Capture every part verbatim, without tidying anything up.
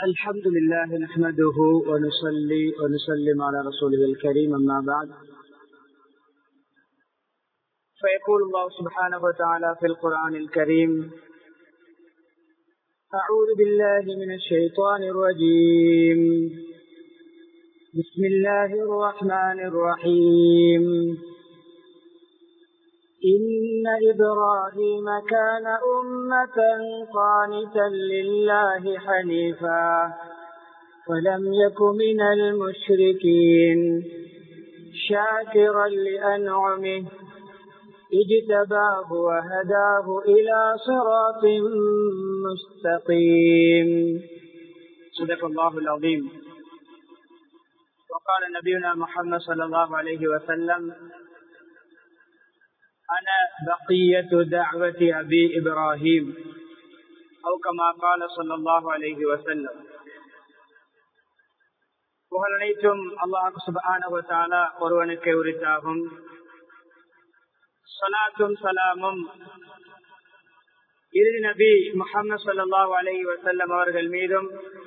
الحمد لله نحمده ونصلي ونسلم على رسوله الكريم أما بعد فيقول الله سبحانه وتعالى في القرآن الكريم أعوذ بالله من الشيطان الرجيم بسم الله الرحمن الرحيم إن إبراهيم كان أمة قانتا لله حنيفا ولم يك من المشركين شاكرا لأنعمه اجتباه وهداه إلى صراط مستقيم. صدق الله العظيم. وقال نبينا محمد صلى الله عليه وسلم أنا بقية دعوة أبي إبراهيم أو كما قال صلى الله عليه وسلم. புகழ் அனைத்தும் அல்லாஹ் சுப்ஹானஹு வ தஆலா ஒருவனுக்கு உரித்தாகும். ஸலாத்தும் ஸலாமும் இறுதி நபி முஹம்மது ஸல்லல்லாஹு அலைஹி வஸல்லம் அவர்கள் மீதும்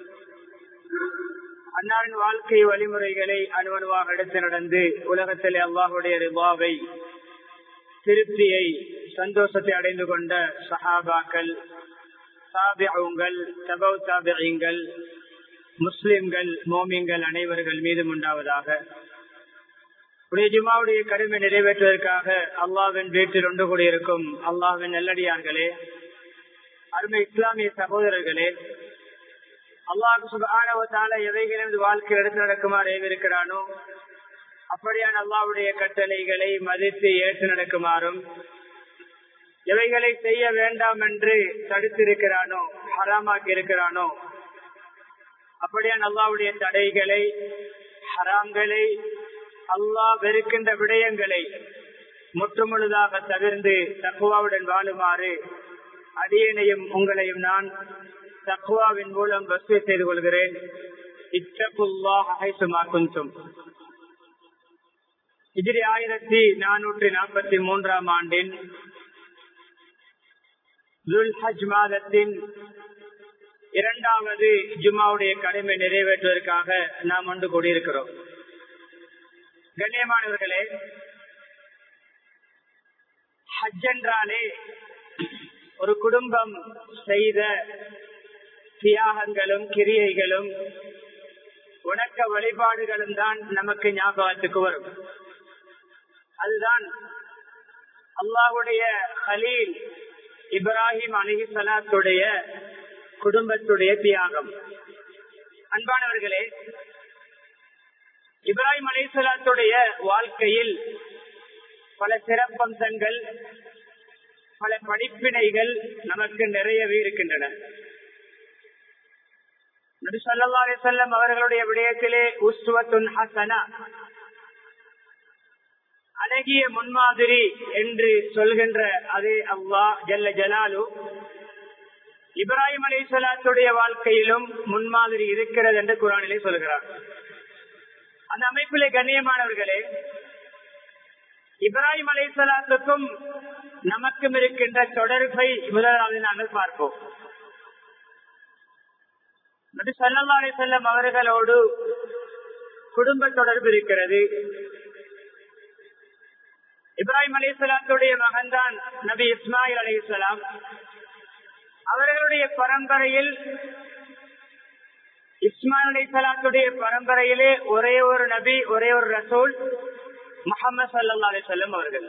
அன்னாரின் வாழ்க்கை வழிமுறைகளை அணுவணுவாக எடுத்து நடந்து உலகத்திலே அல்லாஹ்வுடைய ரிضாவை திருப்தியை சந்தோஷத்தை அடைந்து கொண்ட சஹாபாக்கள், தாபிஊன்கள், தபவு தாபிஈன்கள், முஸ்லிம்கள், மோமின்கள் அனைவர்கள் மீதும் உண்டாவதாக. உடைய ஜுமாவுடைய கடமை நிறைவேற்றுவதற்காக அல்லாஹ்வின் வீட்டில் ஒன்று கூடியிருக்கும் அல்லாஹ்வின் நல்லடியார்களே, அருமை இஸ்லாமிய சகோதரர்களே, அல்லாஹ் சுப்ஹானஹு வ தஆலா எவைகளின் வாழ்க்கையில் எடுத்து நடக்குமாறு ஏவிருக்கிறானோ அப்படியான அல்லாஹ்வுடைய கட்டளைகளை மதித்து ஏற்று நடக்குமாறும், எவைகளை செய்ய வேண்டாம் என்று தடுத்திருக்கிறானோ, ஹராமாக்கி இருக்கிறானோ அப்படியான அல்லாஹ்வுடைய தடைகளை, ஹராம்களை, அல்லாஹ் வெறுக்கின்ற விடயங்களை முற்றுமுழுதாக தவிர்த்து தக்வாவுடன் வாழுமாறு அடியேனையும் உங்களையும் நான் தக்வாவின் மூலம் வசிய செய்து கொள்கிறேன். இத்தகுல்லாஹ் ஹைசுமா குன்தும். ஹிஜ்ரி ஆயிரத்தி நானூற்றி நாற்பத்தி மூன்றாம் ஆண்டின் துல்ஹஜ் மாதத்தின் இரண்டாவது ஜும்மாவுடைய கடமை நிறைவேற்றுவதற்காக நாம் ஒன்று கூடியிருக்கிறோம். கண்ணியமானவர்களே, ஹஜ் என்றாலே ஒரு குடும்பம் செய்த தியாகங்களும் கிரியைகளும் வணக்க வழிபாடுகளும் தான் நமக்கு ஞாபகத்துக்கு வரும். அதுதான் அல்லாஹ்வுடைய கலீல் இப்ராஹிம் அலைஹிஸ்ஸலாத்துடைய குடும்பத்துடைய தியாகம். அன்பானவர்களே, இப்ராஹிம் அலைஹிஸ்ஸலாத்துடைய வாழ்க்கையில் பல சிறப்பம்சங்கள், பல படிப்பினைகள் நமக்கு நிறையவே இருக்கின்றன. நபி ஸல்லல்லாஹு அலைஹி வஸல்லம் அவர்களுடைய விடயத்திலே உஸ்வத்துன் ஹஸனா, அழகிய முன்மாதிரி என்று சொல்கின்ற அதே அல்லாஹ் ஜல்ல ஜலாலு இப்ராஹிம் அலைஹிஸ்ஸலாத்துடைய வாழ்க்கையிலும் முன்மாதிரி இருக்கிறது என்று குர்ஆனிலே சொல்கிறார். அந்த அமைப்பிலே கண்ணியமானவர்களே, இப்ராஹிம் அலைஹிஸ்ஸலாத்துக்கும் நமக்கும் இருக்கின்ற தொடர்பை முதலாவது நாங்கள் பார்ப்போம். நபி ஸல்லல்லாஹு அலைஹி வஸல்லம் அவர்களோடு குடும்ப தொடர்பு இருக்கிறது. இப்ராஹிம் அலைஹிஸ்ஸலாத்துடைய மகன்தான் நபி இஸ்மாயில் அலைஹிஸ்ஸலாம். அவர்களுடைய பரம்பரையில் இஸ்மாயில் அலைஹிஸ்ஸலாத்துடைய பரம்பரையிலே ஒரே ஒரு நபி, ஒரே ஒரு ரசூல், முஹம்மது ஸல்லல்லாஹு அலைஹி வஸல்லம் அவர்கள்.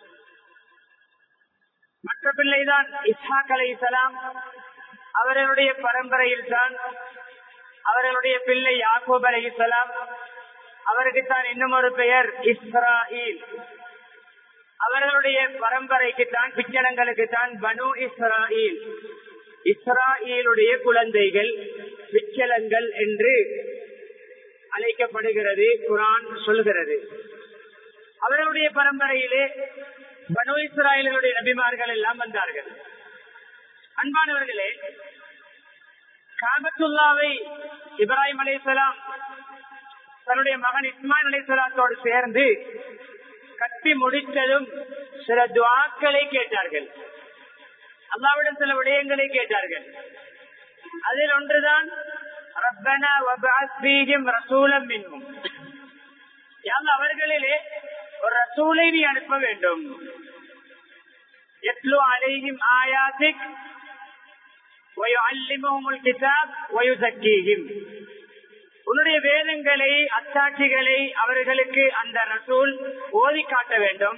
மற்ற பிள்ளைதான் இஸ்ஹாக் அலைஹிஸ்ஸலாம். அவர்களுடைய பரம்பரையில் தான் அவர்களுடைய பிள்ளை யாக்கூப் அலைஹிஸ்ஸலாம். அவருக்கு தான் இன்னும் ஒரு பெயர் இஸ்ராயில். அவர்களுடைய பரம்பரைக்கு தான், பிச்சனங்களுக்கு தான் பனு இஸ்ராயில், இஸ்ராயிலுடைய குழந்தைகள், பிச்சலங்கள் என்று அழைக்கப்படுகிறது, குர்ஆன் சொல்கிறது. அவர்களுடைய பரம்பரையிலே பனு இஸ்ராயிலுடைய நபிமார்கள் எல்லாம் வந்தார்கள். அன்பானவர்களே, காபத்துல்லாவை இப்ராஹிம் அலைஹிஸ்ஸலாம் தன்னுடைய மகன் இஸ்மாயில் அலைஹிஸ்ஸலாத்தோடு சேர்ந்து கட்டி முடித்ததும் சில துஆக்களை கேட்டார்கள். அல்லாஹ்விடம் சில விடயங்களை கேட்டார்கள். அதில் ஒன்றுதான் ரப்பனா வபஅஸ் ஃபீஹிம் ரசூலன் மின்ஹும், யா அல்லாஹ் அவர்களிலே ஒரு ரசூலை நீ அனுப்ப வேண்டும். யத்லு அலைஹிம் ஆயாத்திக் வயுஅல்லிமுஹுல் கிதாப் வயுஸக்கீஹிம், உன்னுடைய வேதங்களை அத்தாட்சிகளை அவர்களுக்கு அந்த ரசூல் ஓதி காட்ட வேண்டும்,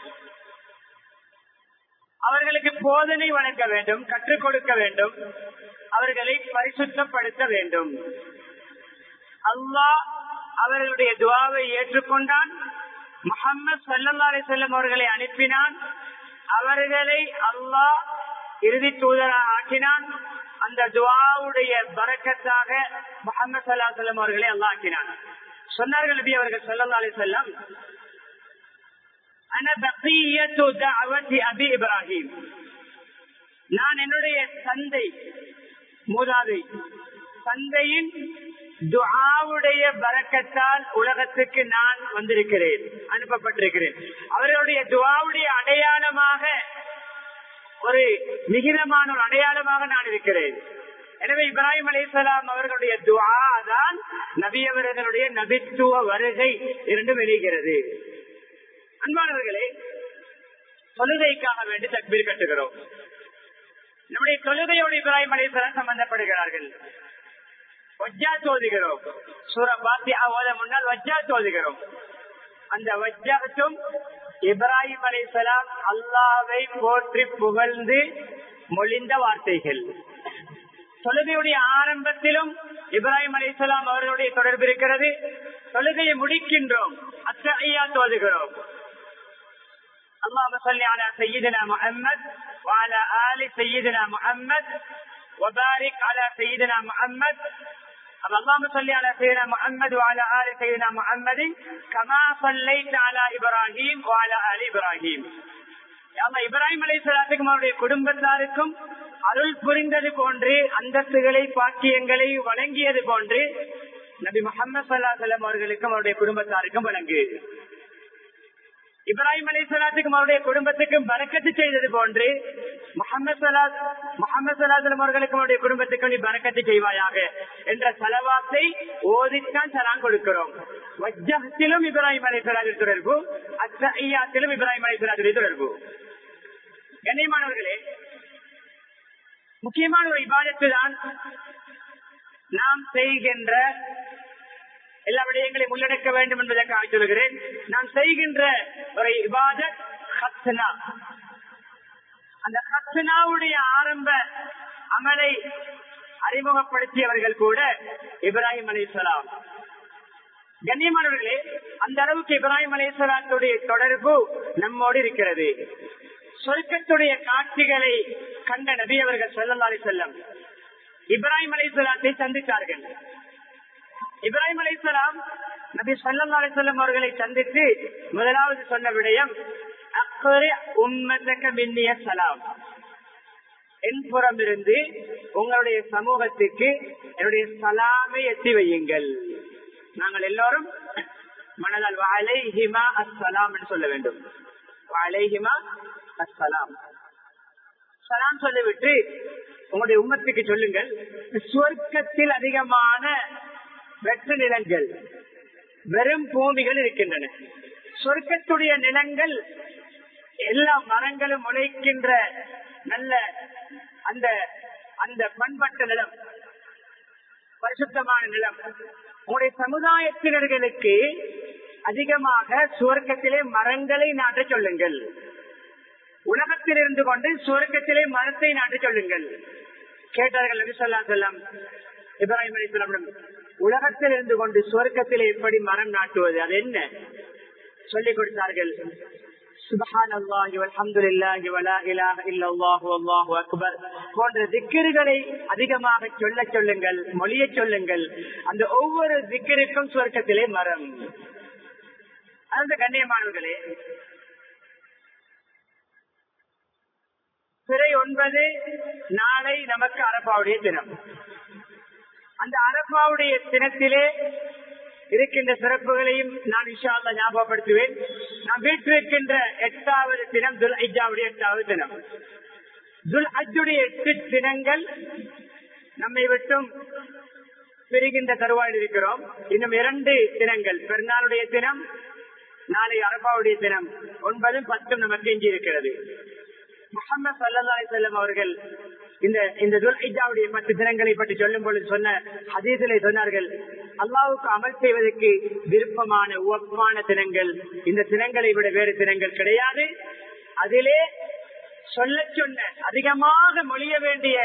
அவர்களுக்கு போதனை வழங்க வேண்டும், கற்றுக் கொடுக்க வேண்டும், அவர்களை பரிசுத்தப்படுத்த வேண்டும். அல்லாஹ் அவர்களுடைய துஆவை ஏற்றுக்கொண்டான். முஹம்மது ஸல்லல்லாஹு அலைஹி வஸல்லம் அவர்களை அனுப்பினான். அவர்களை அல்லாஹ் இறுதி தூதராக ஆக்கினான். அந்த துஆவுடைய பரக்கத்தாக முஹம்மது ஸல்லல்லாஹு அலைஹி வஸல்லம் அவர்களை அல்லாஹ் ஆக்கினான். சொன்னார்கள் நபி அவர்கள் ஸல்லல்லாஹு அலைஹி வஸல்லம், அன பகியத்து தஅவதி அபி இப்ராஹிம், நான் என்னுடைய தந்தை மூதாதை தந்தையின் துஆவுடைய பரக்கத்தால் உலகத்துக்கு நான் வந்திருக்கிறேன், அனுப்பப்பட்டிருக்கிறேன். அவர்களுடைய துஆவுடைய அடையாளமாக, ஒரு மிகிதமான ஒரு அடையாளமாக நான் இருக்கிறேன். எனவே இப்ராஹிம் அலைஹிஸ்ஸலாம் அவர்களுடைய துஆ தான் நபி அவர்களுடைய நபித்துவ வருகை இரண்டும் வெளிகிறது. அன்பானவர்களே, தொழுகைக்காக வேண்டி தக்பீர் கட்டுகிறோம். நம்முடைய தொழுகையோடு இப்ராஹிம் அலைஹிஸ்ஸலாம் சம்பந்தப்படுகிறார்கள். வஜ்ஜா தோதுகிறோம். சூரா ஃபாத்திஹா ஓத முன்னால் வஜ்ஜா தோதுகிறோம். அந்த வஜ்ஜாத்தும் இப்ராஹிம் அலைஹிஸ்ஸலாம் அல்லாஹ்வை போற்றி புகழ்ந்து மொழிந்த வார்த்தைகள். தொழுகையுடைய ஆரம்பத்திலும் இப்ராஹிம் அலைஹிஸ்ஸலாம் அவர்களுடைய தொடர்பு இருக்கிறது. தொழுகையை முடிக்கின்றோம், அத்தஹியா தோதுகிறோம். اللهم صل على سيدنا محمد وعلى آل سيدنا محمد وبارك على سيدنا محمد. اللهم صل على سيدنا محمد وعلى آل سيدنا محمد كما صليت على إبراهيم وعلى آل إبراهيم. யா அல்லாஹ் இப்ராஹிம் அலைஹிஸ்ஸலாத்துக்கும் அவருடைய குடும்பத்தாருக்கும் அருள் புரிந்தது போன்று, அந்தஸ்துகளை பாக்கியங்களை வழங்கியது போன்று நபி முஹம்மது ஸல்லல்லாஹு அலைஹி வஸல்லம் அவர்களுக்கும் அவருடைய குடும்பத்தாருக்கும் வழங்கு. இப்ராஹிம் அலைஹிஸ்ஸலாத்துக்கும் அவருடைய குடும்பத்துக்கும் பரக்கத்து செய்தது போன்று முஹம்மது ஸல்லல்லாஹு முஹம்மது ஸல்லல்லாஹு அலைஹி வஸல்லம் அவர்களுக்கும் அவருடைய குடும்பத்துக்கும் நீ பரக்கத்து செய்வாயாக என்ற ஸலவாத்தை ஓதித்தான் சலாம் கொடுக்கிறோம். வஜ்ஜஹத்திலும் இப்ராஹிம் அலைஹிஸ்ஸலாத்துடைய தொடர்பு, அத்தஹியாத்திலும் இப்ராஹிம் அலைஹிஸ்ஸலாத்துடைய தொடர்பு. கண்ணியமானவர்களே, முக்கியமான ஒரு இபாதத்து தான் நாம் செய்கின்ற எல்லா விடயங்களையும் உள்ளடக்க வேண்டும் என்பதற்காக சொல்கிறேன். நாம் செய்கின்ற ஒரு இபாதத் ஹத்னா. அந்த ஹத்னாவுடைய ஆரம்ப அமலை அறிமுகப்படுத்தியவர்கள் கூட இப்ராஹிம் அலைஹிஸ்ஸலாம். கண்ணியமானவர்களே, அந்த அளவுக்கு இப்ராஹிம் அலைஹிஸ்ஸலாத்துடைய தொடர்பு நம்மோடு இருக்கிறது. சொர்க்கத்துடைய காட்சிகளை கண்ட நபி அவர்கள் ஸல்லல்லாஹு அலைஹி வஸல்லம் இப்ராஹிம் அலைஹிஸ்ஸலாத்தை சந்தித்தார்கள். இப்ராஹிம் அலைஹிஸ்ஸலாம் நபி ஸல்லல்லாஹு அலைஹி வஸல்லம் அவர்களை சந்தித்து முதலாவது சொன்ன விடயம், அக்ரி உம்மத்தக மின்னி ஸலாம், என் புறம் இருந்து உங்களுடைய சமூகத்துக்கு என்னுடைய சலாமை எத்தி வையுங்கள். நாங்கள் எல்லோரும் மனதால் வஅலைஹிமா அஸ்ஸலாம் என்று சொல்ல வேண்டும். வஅலைஹிமா அஸ்ஸலாம், சலாம் சொல்லிவிட்டு உங்களுடைய உம்மத்துக்கு சொல்லுங்கள், சுவர்க்கத்தில் அதிகமான வெற்று நிலங்கள், வெறும் பூமிகள் இருக்கின்றன. சொர்க்கத்துடைய நிலங்கள் எல்லா மரங்களும் முளைக்கின்ற நல்ல அந்த அந்த பண்பட்ட நிலம், பரிசுத்தமான நிலம். உங்களுடைய சமுதாயத்தினர்களுக்கு அதிகமாக சுவர்க்கத்திலே மரங்களை நாட்ட சொல்லுங்கள். உலகத்தில் இருந்து கொண்டு சுவர்க்கத்திலே மரத்தை நாட்ட சொல்லுங்கள். கேட்டார்கள் நபி ஸல்லல்லாஹு அலைஹி வஸல்லம் இப்ராஹிம் அலைஹிஸ்ஸலாம், உலகத்தில் இருந்து கொண்டு சுவர்க்கத்திலே எப்படி மரம் நாட்டுவது, அது என்ன சொல்லிக் கொடுத்தார்கள். சுப்ஹானல்லாஹி வல்ஹம்துலில்லாஹி வலா இலாஹ இல்லல்லாஹு வல்லாஹு அக்பர் போன்ற திக்ருகளை அதிகமாக சொல்ல சொல்லுங்கள், மொழிய சொல்லுங்கள். அந்த ஒவ்வொரு திக்ருக்கும் சுவர்க்கத்திலே மரம். அந்த கண்ணியமானவர்களே, பிறை ஒன்பது நாளை நமக்கு அரபாவுடைய தினம். அந்த அரபாவுடைய தினத்திலே இருக்கின்ற சிறப்புகளையும் நான் இன்ஷா அல்லாஹ் ஞாபகப்படுத்துவேன். நாம் வீட்டிருக்கின்ற எட்டாவது தினம் துல் ஹஜ்ஜாவுடைய எட்டாவது தினம். துல் ஹஜ்ஜுடைய எட்டு தினங்கள் நம்மை விட்டும் பிரிகின்ற தருவாயில் இருக்கிறோம். இன்னும் இரண்டு தினங்கள், பெருநாளுடைய தினம், நாளை அரபாவுடைய தினம், ஒன்பதும் பத்தும் நமக்கு எஞ்சி இருக்கிறது. முஹம்மது ஸல்லல்லாஹு அலைஹி வஸல்லம் அவர்கள் இந்த இந்த துல்ஹிஜ்ஜாவுடைய பத்து தினங்களை பற்றி சொல்லும் பொழுது சொன்ன ஹதீஸிலே சொன்னார்கள், அல்லாஹ்வுக்கு அமல் செய்வதற்கு விருப்பமான உவப்பான தினங்கள் இந்த தினங்களை விட வேறு தினங்கள் கிடையாது. அதிலே சொல்ல சொன்ன அதிகமாக மொழிய வேண்டிய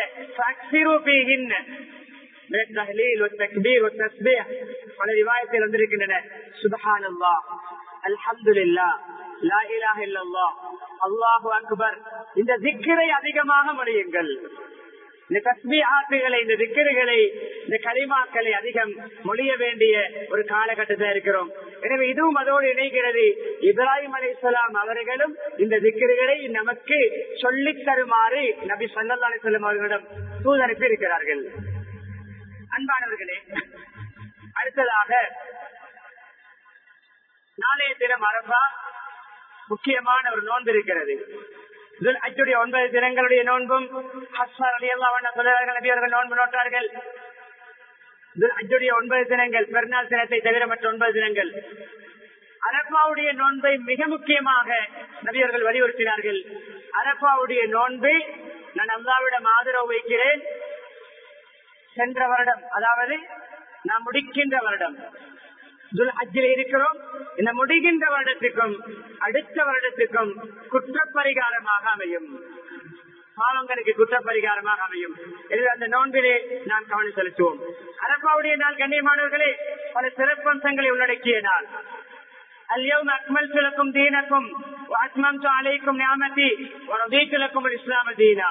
பல ரிவாயத்தில் வந்திருக்கின்றன. சுப்ஹானல்லாஹ், அல்ஹம்துலில்லாஹ், லா இலாஹ இல்லல்லாஹ், அல்லாஹு அக்பர். இந்த திக்ரை அதிகமாக மொழியுங்கள். இந்த தஸ்பீஹாத்துகளை, இந்த திக்ருகளை, இந்த கலிமாக்களை அதிகம் மொழிய வேண்டிய ஒரு காலகட்டத்தில் இருக்கிறோம். எனவே இதுவும் அதோடு இணைகிறது. இப்ராஹிம் அலைஹிஸ்ஸலாம் அவர்களும் இந்த திக்ருகளை நமக்கு சொல்லித் தருமாறு நபி ஸல்லல்லாஹு அலைஹி வஸல்லம் அவர்களிடம் தூதனுப்பி இருக்கிறார்கள். அன்பானவர்களே, அடுத்ததாக நாளைய தினம் அரபா முக்கியமான ஒரு நோன்பு இருக்கிறது. துல்ஹஜ்ஜுடைய ஒன்பது தினங்களுடைய நோன்பும் ஹஸ்ஸர் ரலியல்லாஹு அன்ஹு சொல்றார்கள், நபி அவர்கள் நோன்பு நோட்டார்கள். துல்ஹஜ்ஜுடைய ஒன்பது தினங்கள், பெருநாள் தினத்தை தவிர மற்ற ஒன்பது தினங்கள். அரபாவுடைய நோன்பை மிக முக்கியமாக நபி அவர்கள் வலியுறுத்தினார்கள். அரபாவுடைய நோன்பை நான் அல்லாஹ்விடம் ஆதரவு வைக்கிறேன். சென்ற வருடம், அதாவது நாம் முடிக்கின்ற வருடம் துல்ஹஜ்ஜில் இருக்கிறோம். இந்த முடிகின்ற வருடத்துக்கும் அடுத்த வருடத்துக்கும் குற்றப்பரிகாரமாக அமையும், பாவங்களுக்கு குற்றப்பரிகாரமாக அமையும். எனவே அந்த நோன்பிலே நாம் கவனம் செலுத்துவோம். அரபாவுடைய நாள் கண்ணியமானவர்களே பல சிறப்பம்சங்களை உள்ளடக்கிய நாள். அல்யௌம அக்மல்து லக்கும் தீனக்கும் வ அத்மம்து அலைக்கும் நிஅமதி வ ரதீது லக்கும் அல் இஸ்லாம தீனா.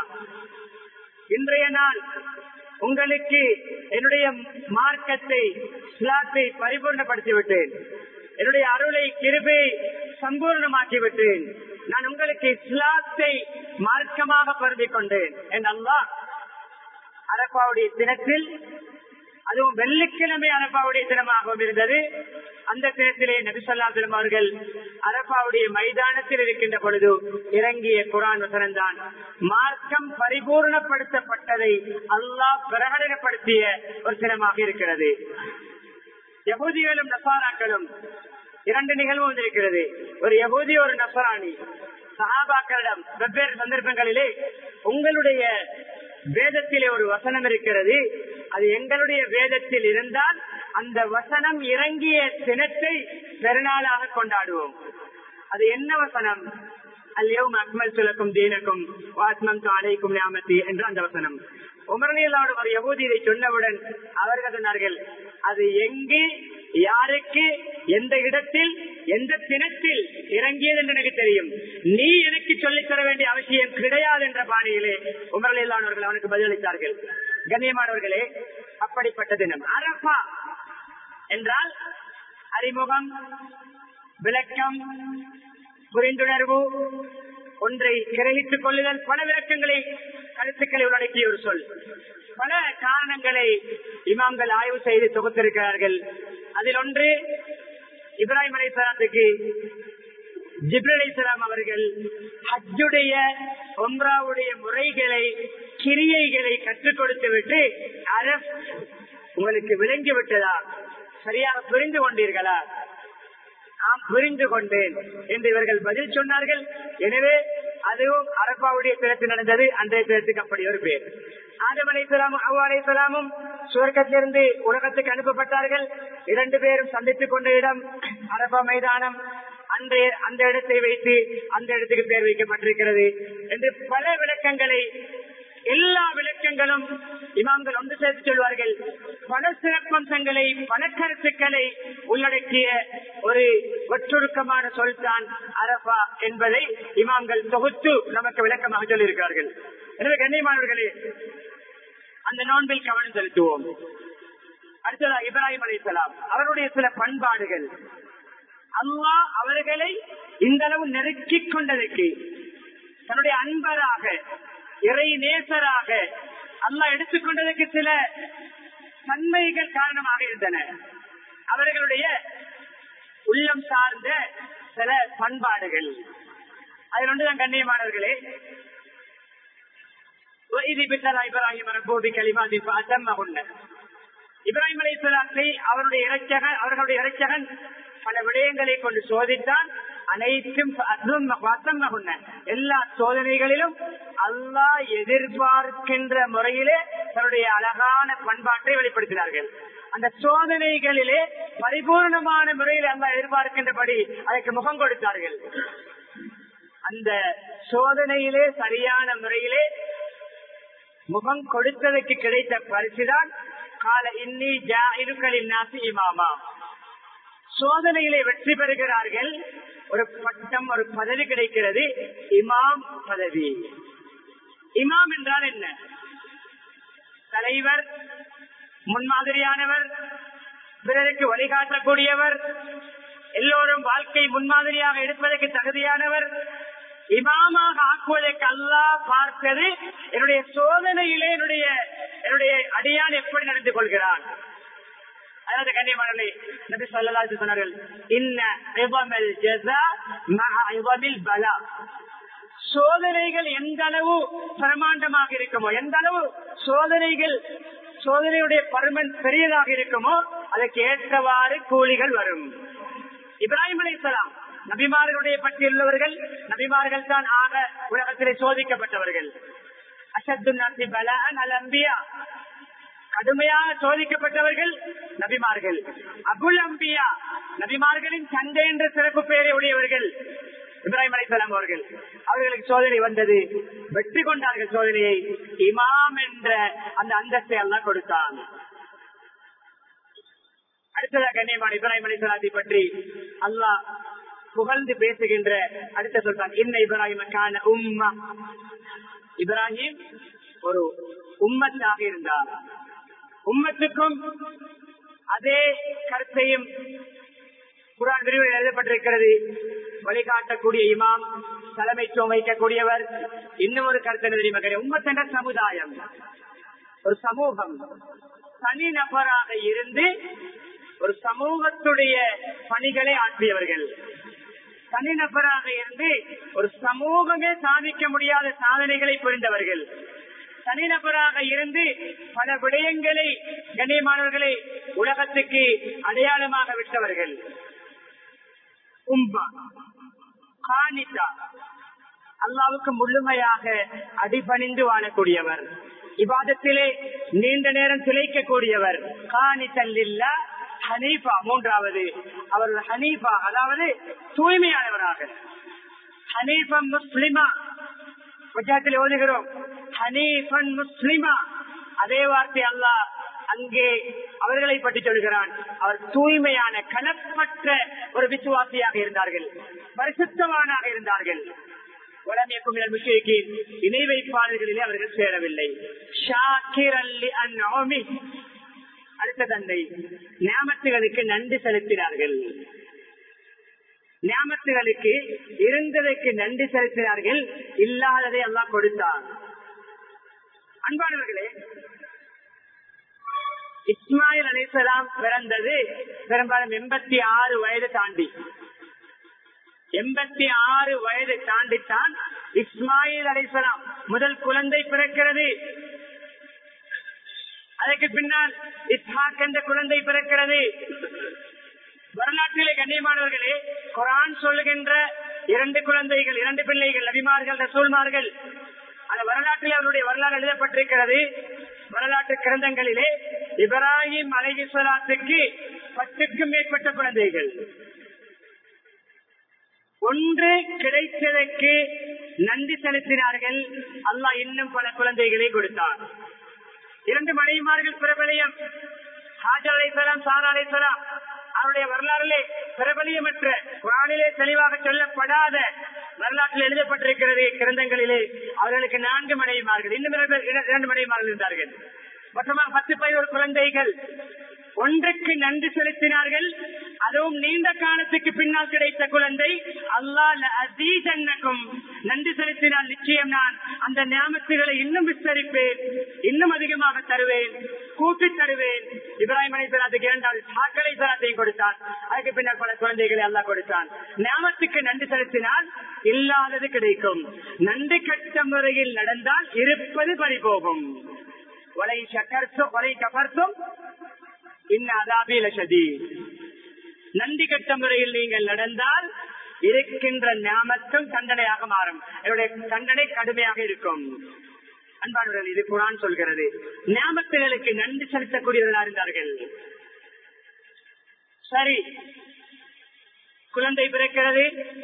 இன்றைய நாள் உங்களுக்கு என்னுடைய மார்க்கத்தை, இஸ்லாத்தை பரிபூர்ணப்படுத்தி விட்டேன். என்னுடைய அருளை, கிருபை சம்பூர்ணமாக்கி விட்டேன். நான் உங்களுக்கு இஸ்லாத்தை மார்க்கமாக பருந்திக் கொண்டேன் என்று அல்லாஹ் அரபாவுடைய தினத்தில், அதுவும் வெள்ளிக்கிழமை அரபாவுடைய தினமாகவும் இருந்தது. அந்த தினத்திலே நபி ஸல்லல்லாஹு அலைஹி வஸல்லம் அவர்கள் அரபாவுடைய மைதானத்தில் இருக்கின்ற பொழுது இறங்கிய குர்ஆன் வசனம் தான் மார்க்கம் பரிபூர்ணப்படுத்தப்பட்டதை அல்லாஹ் பிரகடனப்படுத்திய ஒரு தினமாக இருக்கிறது. யஹூதிகளும் நஸாராக்களும் இரண்டு நிகழ்வு வந்திருக்கிறது. ஒரு யஹூதி, ஒரு நஸரானி சஹாபாக்களிடம் வெவ்வேறு சந்தர்ப்பங்களிலே, உங்களுடைய வேதத்திலே ஒரு வசனம் இருக்கிறது, அது எங்களுடைய வேதத்தில் இருந்தால் அந்த வசனம் இறங்கிய தினத்தை பெருநாளாக கொண்டாடுவோம். அது என்ன வசனம்? அல்யௌம அக்மல்து லக்கும் தீனக்கும் வ அத்மம்து அலைக்கும் நிஅமதி என்ற அந்த வசனம். உமர் ரலியல்லாஹு அன்ஹு ஒரு யஹூதி இதை சொன்னவுடன் அவர்கள் சொன்னார்கள், அது எங்கு, யாருக்கு, எந்த இடத்தில், எந்த தினத்தில் இறங்கியது என்று எனக்கு தெரியும், நீ எனக்கு சொல்லித் தர வேண்டிய அவசியம் கிடையாது என்ற பாணியிலே உமர் ரலியல்லாஹு அன்ஹு அவர்கள் அவனுக்கு பதிலளித்தார்கள். கண்ணியமானவர்களே, அப்படிப்பட்ட தினம் அரபா என்றால் அறிமுகம், விளக்கம், புரிந்துணர்வு, ஒன்றை கிரகித்துக் கொள்ளுதல், பல விளக்கங்களை, கருத்துக்களை உள்ளடக்கிய ஒரு சொல். பல காரணங்களை இமாம்கள் ஆய்வு செய்து தொகுத்திருக்கிறார்கள். அதில் ஒன்று, இப்ராஹிம் அலைஹிஸ்ஸலாத்துக்கு ஜிப்ரீல் அலைஹிஸ்ஸலாம் அவர்கள் ஹஜ்ஜுடைய, உம்ராவுடைய முறைகளை, கிரியைகளை கற்றுக் கொடுத்து விட்டு, அரப் உங்களுக்கு விளங்கி விட்டதா, சரியாக புரிந்து கொண்டீர்களா? நாம் புரிந்து கொண்டேன் என்று இவர்கள் பதில் சொன்னார்கள். எனவே அதுவும் அரபாவுடைய தினத்தில் நடந்தது. அன்றைய தினத்துக்கு அப்படி ஒரு பேர். ஆதம் அலைஹிஸ்ஸலாமும் ஹவ்வா அலைஹிஸ்ஸலாமும் சுவர்க்கத்திலிருந்து உலகத்துக்கு அனுப்பப்பட்டார்கள். இரண்டு பேரும் சந்தித்துக் கொண்ட இடம் அரபா மைதானம். அன்றைய அந்த இடத்தை வைத்து அந்த இடத்துக்கு பேர் வைக்கப்பட்டிருக்கிறது என்று பல விளக்கங்களை, எல்லா விளக்கங்களும் இமாம்கள் ஒன்று சேர்த்து சொல்வார்கள். பல சிறப்பம்சங்களை, பல கருத்துக்களை உள்ளடக்கிய ஒரு ஒற்றுருக்கமான சொல்தான் அரபா என்பதை இமாம்கள் தொகுத்து நமக்கு விளக்கமாக சொல்லியிருக்கிறார்கள். எனவே கண்ணியமானவர்களே, அந்த நோன்பில் கவனம் செலுத்துவோம். அடுத்ததாக இப்ராஹிம் அலைஹிஸ்ஸலாம் அவருடைய சில பண்பாடுகள், அல்லாஹ் அவர்களை இந்த அளவு நெருக்கிக் கொண்டதற்கு, தன்னுடைய அன்பராக, இறை நேசராக அல்லாஹ் எடுத்துக்கொண்டதற்கு சில தன்மைகள் காரணமாக இருந்தன. அவர்களுடைய உள்ளம் சார்ந்த சில பண்பாடுகள். அதில் ஒன்றுதான் கண்ணியமானவர்களே, இப்ராஹிம் அலைஹிஸ்ஸலாத்தை அவருடைய இறைச்சகன் அவர்களுடைய இறைச்சகன் பல விடயங்களை கொண்டு சோதித்தான். அனைத்தும் எல்லா சோதனைகளிலும் அல்லாஹ் எதிர்பார்க்கின்ற முறையிலே தன்னுடைய அழகான பண்பாட்டை வெளிப்படுத்தினார்கள். அந்த சோதனைகளிலே பரிபூர்ணமான முறையில் அல்லாஹ் எதிர்பார்க்கின்றபடி அதற்கு முகம் கொடுத்தார்கள். அந்த சோதனையிலே சரியான முறையிலே முகம் கொடுத்ததற்கு கிடைத்த பரிசுதான் கால இன்னி ஜாஇலுக்கலின் நாசி இமாமா. சோதனையிலே வெற்றி பெறுகிறார்கள், ஒரு பட்டம் ஒரு பதவி கிடைக்கிறது, இமாம் பதவி. இமாம் என்றால் என்ன? தலைவர், முன்மாதிரியானவர், பிறருக்கு வழிகாட்டக்கூடியவர், எல்லோரும் வாழ்க்கை முன்மாதிரியாக எடுப்பதற்கு தகுதியானவர். இமாமாக ஆக்குவதற்கு அல்லாஹ் பார்த்தது என்னுடைய சோதனையிலே என்னுடைய என்னுடைய அடியான் எப்படி நடந்து கொள்கிறான். அதாவது கண்ணியமானவர்களே, நபி ஸல்லல்லாஹு அலைஹி வஸல்லம் சொன்னார்கள், இன்ன இபமல் ஜஸா மஅ இபமில் பலா. சோதனைகள் எந்த அளவு பிரமாண்டமாக இருக்குமோ, எந்த அளவு சோதனைகள் சோதனையுடைய பருமன் பெரியதாக இருக்குமோ அதற்கு ஏற்றவாறு கூலிகள் வரும். இப்ராஹிம் அலைஹிஸ்ஸலாம் நபிமார்களுடைய பட்டியலுள்ளவர்கள், நபிமார்கள் தான் ஆக உலகத்திலே சோதிக்கப்பட்டவர்கள். அஷத்து நாசி பலஅன் அல் அன்பியா, கடுமையாக சோதிக்கப்பட்டவர்கள் நபிமார்கள். அபுல் அம்பியா, நபிமார்களின் தந்தை என்ற சிறப்பு பெயரை உடையவர்கள் இப்ராஹிம் அலைஹிஸ்ஸலாம் அவர்கள். அவர்களுக்கு சோதனை வந்தது, வெற்றி கொண்டார்கள் சோதனையை. இமாம் என்ற அந்த அந்தஸ்தை அல்லாஹ் கொடுத்தான். அடுத்ததாக கண்ணியமான இப்ராஹிம் அலைஹிஸ்ஸலாத்தை பற்றி அல்லாஹ் புகழ்ந்து பேசுகின்ற அடுத்த சொல்றான், இன்ன இப்ராஹிமக்கான உம்மா. இப்ராஹிம் ஒரு உம்மத்தாக இருந்தார். உம்மத்துக்கும் அதே கருத்தையும் குர்ஆன் விரிவில் எழுதப்பட்டிருக்கிறது. வழிகாட்டக்கூடிய இமாம், தலைமைத்துவம் வைக்கக்கூடியவர். இன்னும் ஒரு கருத்து தெரியுமா? உம்மத் என்ற சமுதாயம், ஒரு சமூகம், தனி நபராக இருந்து ஒரு சமூகத்துடைய பணிகளை ஆற்றியவர்கள். தனிநபராக இருந்து ஒரு சமூகமே சாதிக்க முடியாத சாதனைகளை புரிந்தவர்கள். தனிநபராக இருந்து பல விடயங்களை கண்ணியமானவர்களை உலகத்துக்கு அடையாளமாக விட்டவர்கள். உம்பா காணிதா, அல்லாஹ்வுக்கு முழுமையாக அடிபணிந்து வாழக்கூடியவர். இபாதத்திலே நீண்ட நேரம் திளைக்கக்கூடியவர். காணிதல் லில்லாஹ் ஹனீஃபா, மூன்றாவது அவர் ஹனீஃபா, அதாவது தூய்மையானவராக. ஹனீஃபன் முஸ்லிமா, குஜராத்தில் ஓதுகிறோம், ஹனீஃபன் முஸ்லிமா. அதே வார்த்தை அல்லாஹ் அங்கே அவர்களை பற்றி சொல்கிறான். அவர் தூய்மையான கலப்பற்ற ஒரு விசுவாசியாக இருந்தார்கள், பரிசுத்தவானாக இருந்தார்கள். இணை வைப்பாளர்களிலே அவர்கள் சேரவில்லை. அடுத்த தந்தை நியாமத்துகளுக்கு நன்றி செலுத்தினார்கள். நியாமத்துகளுக்கு இருந்ததற்கு நன்றி செலுத்தினார்கள், இல்லாததை அல்லாஹ் கொடுத்தார். அன்பானவர்களே, இஸ்மாயில் அலைஹிஸ்ஸலாம் பிறந்தது பெரும்பாலும் எண்பத்தி ஆறு வயது தாண்டி எண்பத்தி ஆறு வயது தாண்டித்தான் இஸ்மாயில் அலைஹிஸ்ஸலாம் முதல் குழந்தை பிறக்கிறது. அதற்கு பின்னால் இஸ்ஹாக் என்ற குழந்தை பிறக்கிறது. வரலாற்றிலே கண்ணியமானவர்களே, குர்ஆன் சொல்லுகின்ற இரண்டு குழந்தைகள், இரண்டு பிள்ளைகள், நபிமார்கள், ரசூல்மார்கள், அந்த வரலாற்றில் அவருடைய வரலாறு எழுதப்பட்டிருக்கிறது. வரலாற்று கிரந்தங்களிலே இப்ராஹிம் அலைஹிஸ்ஸலாத்துக்கு பத்துக்கும் மேற்பட்ட குழந்தைகள். ஒன்று கிடைத்ததற்கு நன்றி செலுத்தினார்கள், அல்லாஹ் இன்னும் பல குழந்தைகளை கொடுத்தார். இரண்டு மனைவிமார்கள் பிரபலியம், ஹாஜர் அலைஹிஸ்ஸலாம், சாரா அலைஹிஸ்ஸலாம். அவருடைய வரலாறிலே பிரபலியமற்ற, குர்ஆனிலே தெளிவாக சொல்லப்படாத வரலாற்றில் எழுதப்பட்டிருக்கிறது கிரந்தங்களிலே. அவர்களுக்கு நான்கு மனைவிமார்கள், இன்னும் இரண்டு மனைவிமார்கள் இருந்தார்கள். மொத்தமாக பத்து பதினோரு குழந்தைகள். ஒன்றுக்கு நன்றி செலுத்தினார்கள், அதுவும் நீண்ட காலத்துக்கு பின்னால் கிடைத்த குழந்தை. அல்லாஹ் அஸீஸன்னக்கும், நன்றி செலுத்தினால் நிச்சயம் நான் அந்த நியாமத்துகளை இன்னும் விஸ்தரிப்பேன், இன்னும் அதிகமாக தருவேன், கூட்டி தருவேன். இப்ராஹிம் அலைஹிஸ்ஸலாத்துக்கு இரண்டாவது இஸ்ஹாக் அலைஹிஸ்ஸலாத்தையும் கொடுத்தான். அதுக்கு பின்னர் பல குழந்தைகளை அல்லாஹ் கொடுத்தான். நியாமத்துக்கு நன்றி செலுத்தினால் இல்லாதது கிடைக்கும். நன்றி கட்ட முறையில் நடந்தால் இருப்பது பறிபோகும். வலை சக்கர்த்தும் வலை கபர்த்தும் இன்ன அதாபில ஷதீத், நன்றி கட்ட முறையில் நீங்கள் நடந்தால் இருக்கின்ற ஞாபகம் தண்டனையாக மாறும், என்னுடைய தண்டனை கடுமையாக இருக்கும். அன்பானவர்கள், இது குர்ஆன் சொல்கிறது. ஞாபகங்களுக்கு நன்றி செலுத்தக்கூடியவர்களாக இருந்தார்கள். சரி, குழந்தை பிறக்கிறது,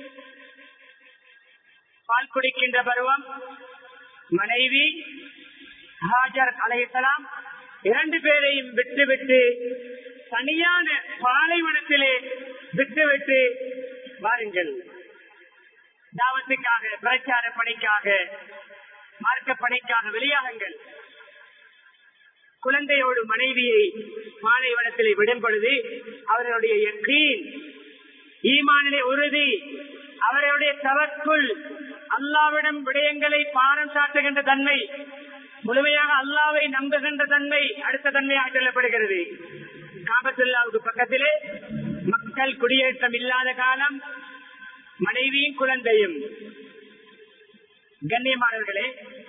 பால் குடிக்கின்ற பருவம், மனைவி ஹாஜர் அலைஹிஸ்ஸலாம் இரண்டு பேரையும் விட்டுவிட்டு தனியான பாலைவனத்திலே விட்டுவிட்டு வாருங்கள், தாவத்துக்காக, பிரச்சார பணிக்காக, மார்க்க பணிக்காக வெளியாகுங்கள். குழந்தையோடு மனைவியை பாலைவனத்திலே விடும் பொழுது அவர்களுடைய யக்கீன், ஈமானிலே உறுதி, அவர்களுடைய தவக்குள், அல்லாவிடம் விடயங்களை பாரம் சாட்டுகின்ற தன்மை, முழுமையாக அல்லாவை நம்புகின்ற தன்மை அடுத்த தன்மையாக சொல்லப்படுகிறது. காபத்துல்லாவுக்கு பக்கத்திலே மக்கள் குடியேற்றம் இல்லாத காலம், மனைவியும் குழந்தையும். கண்ணியமானவர்களே,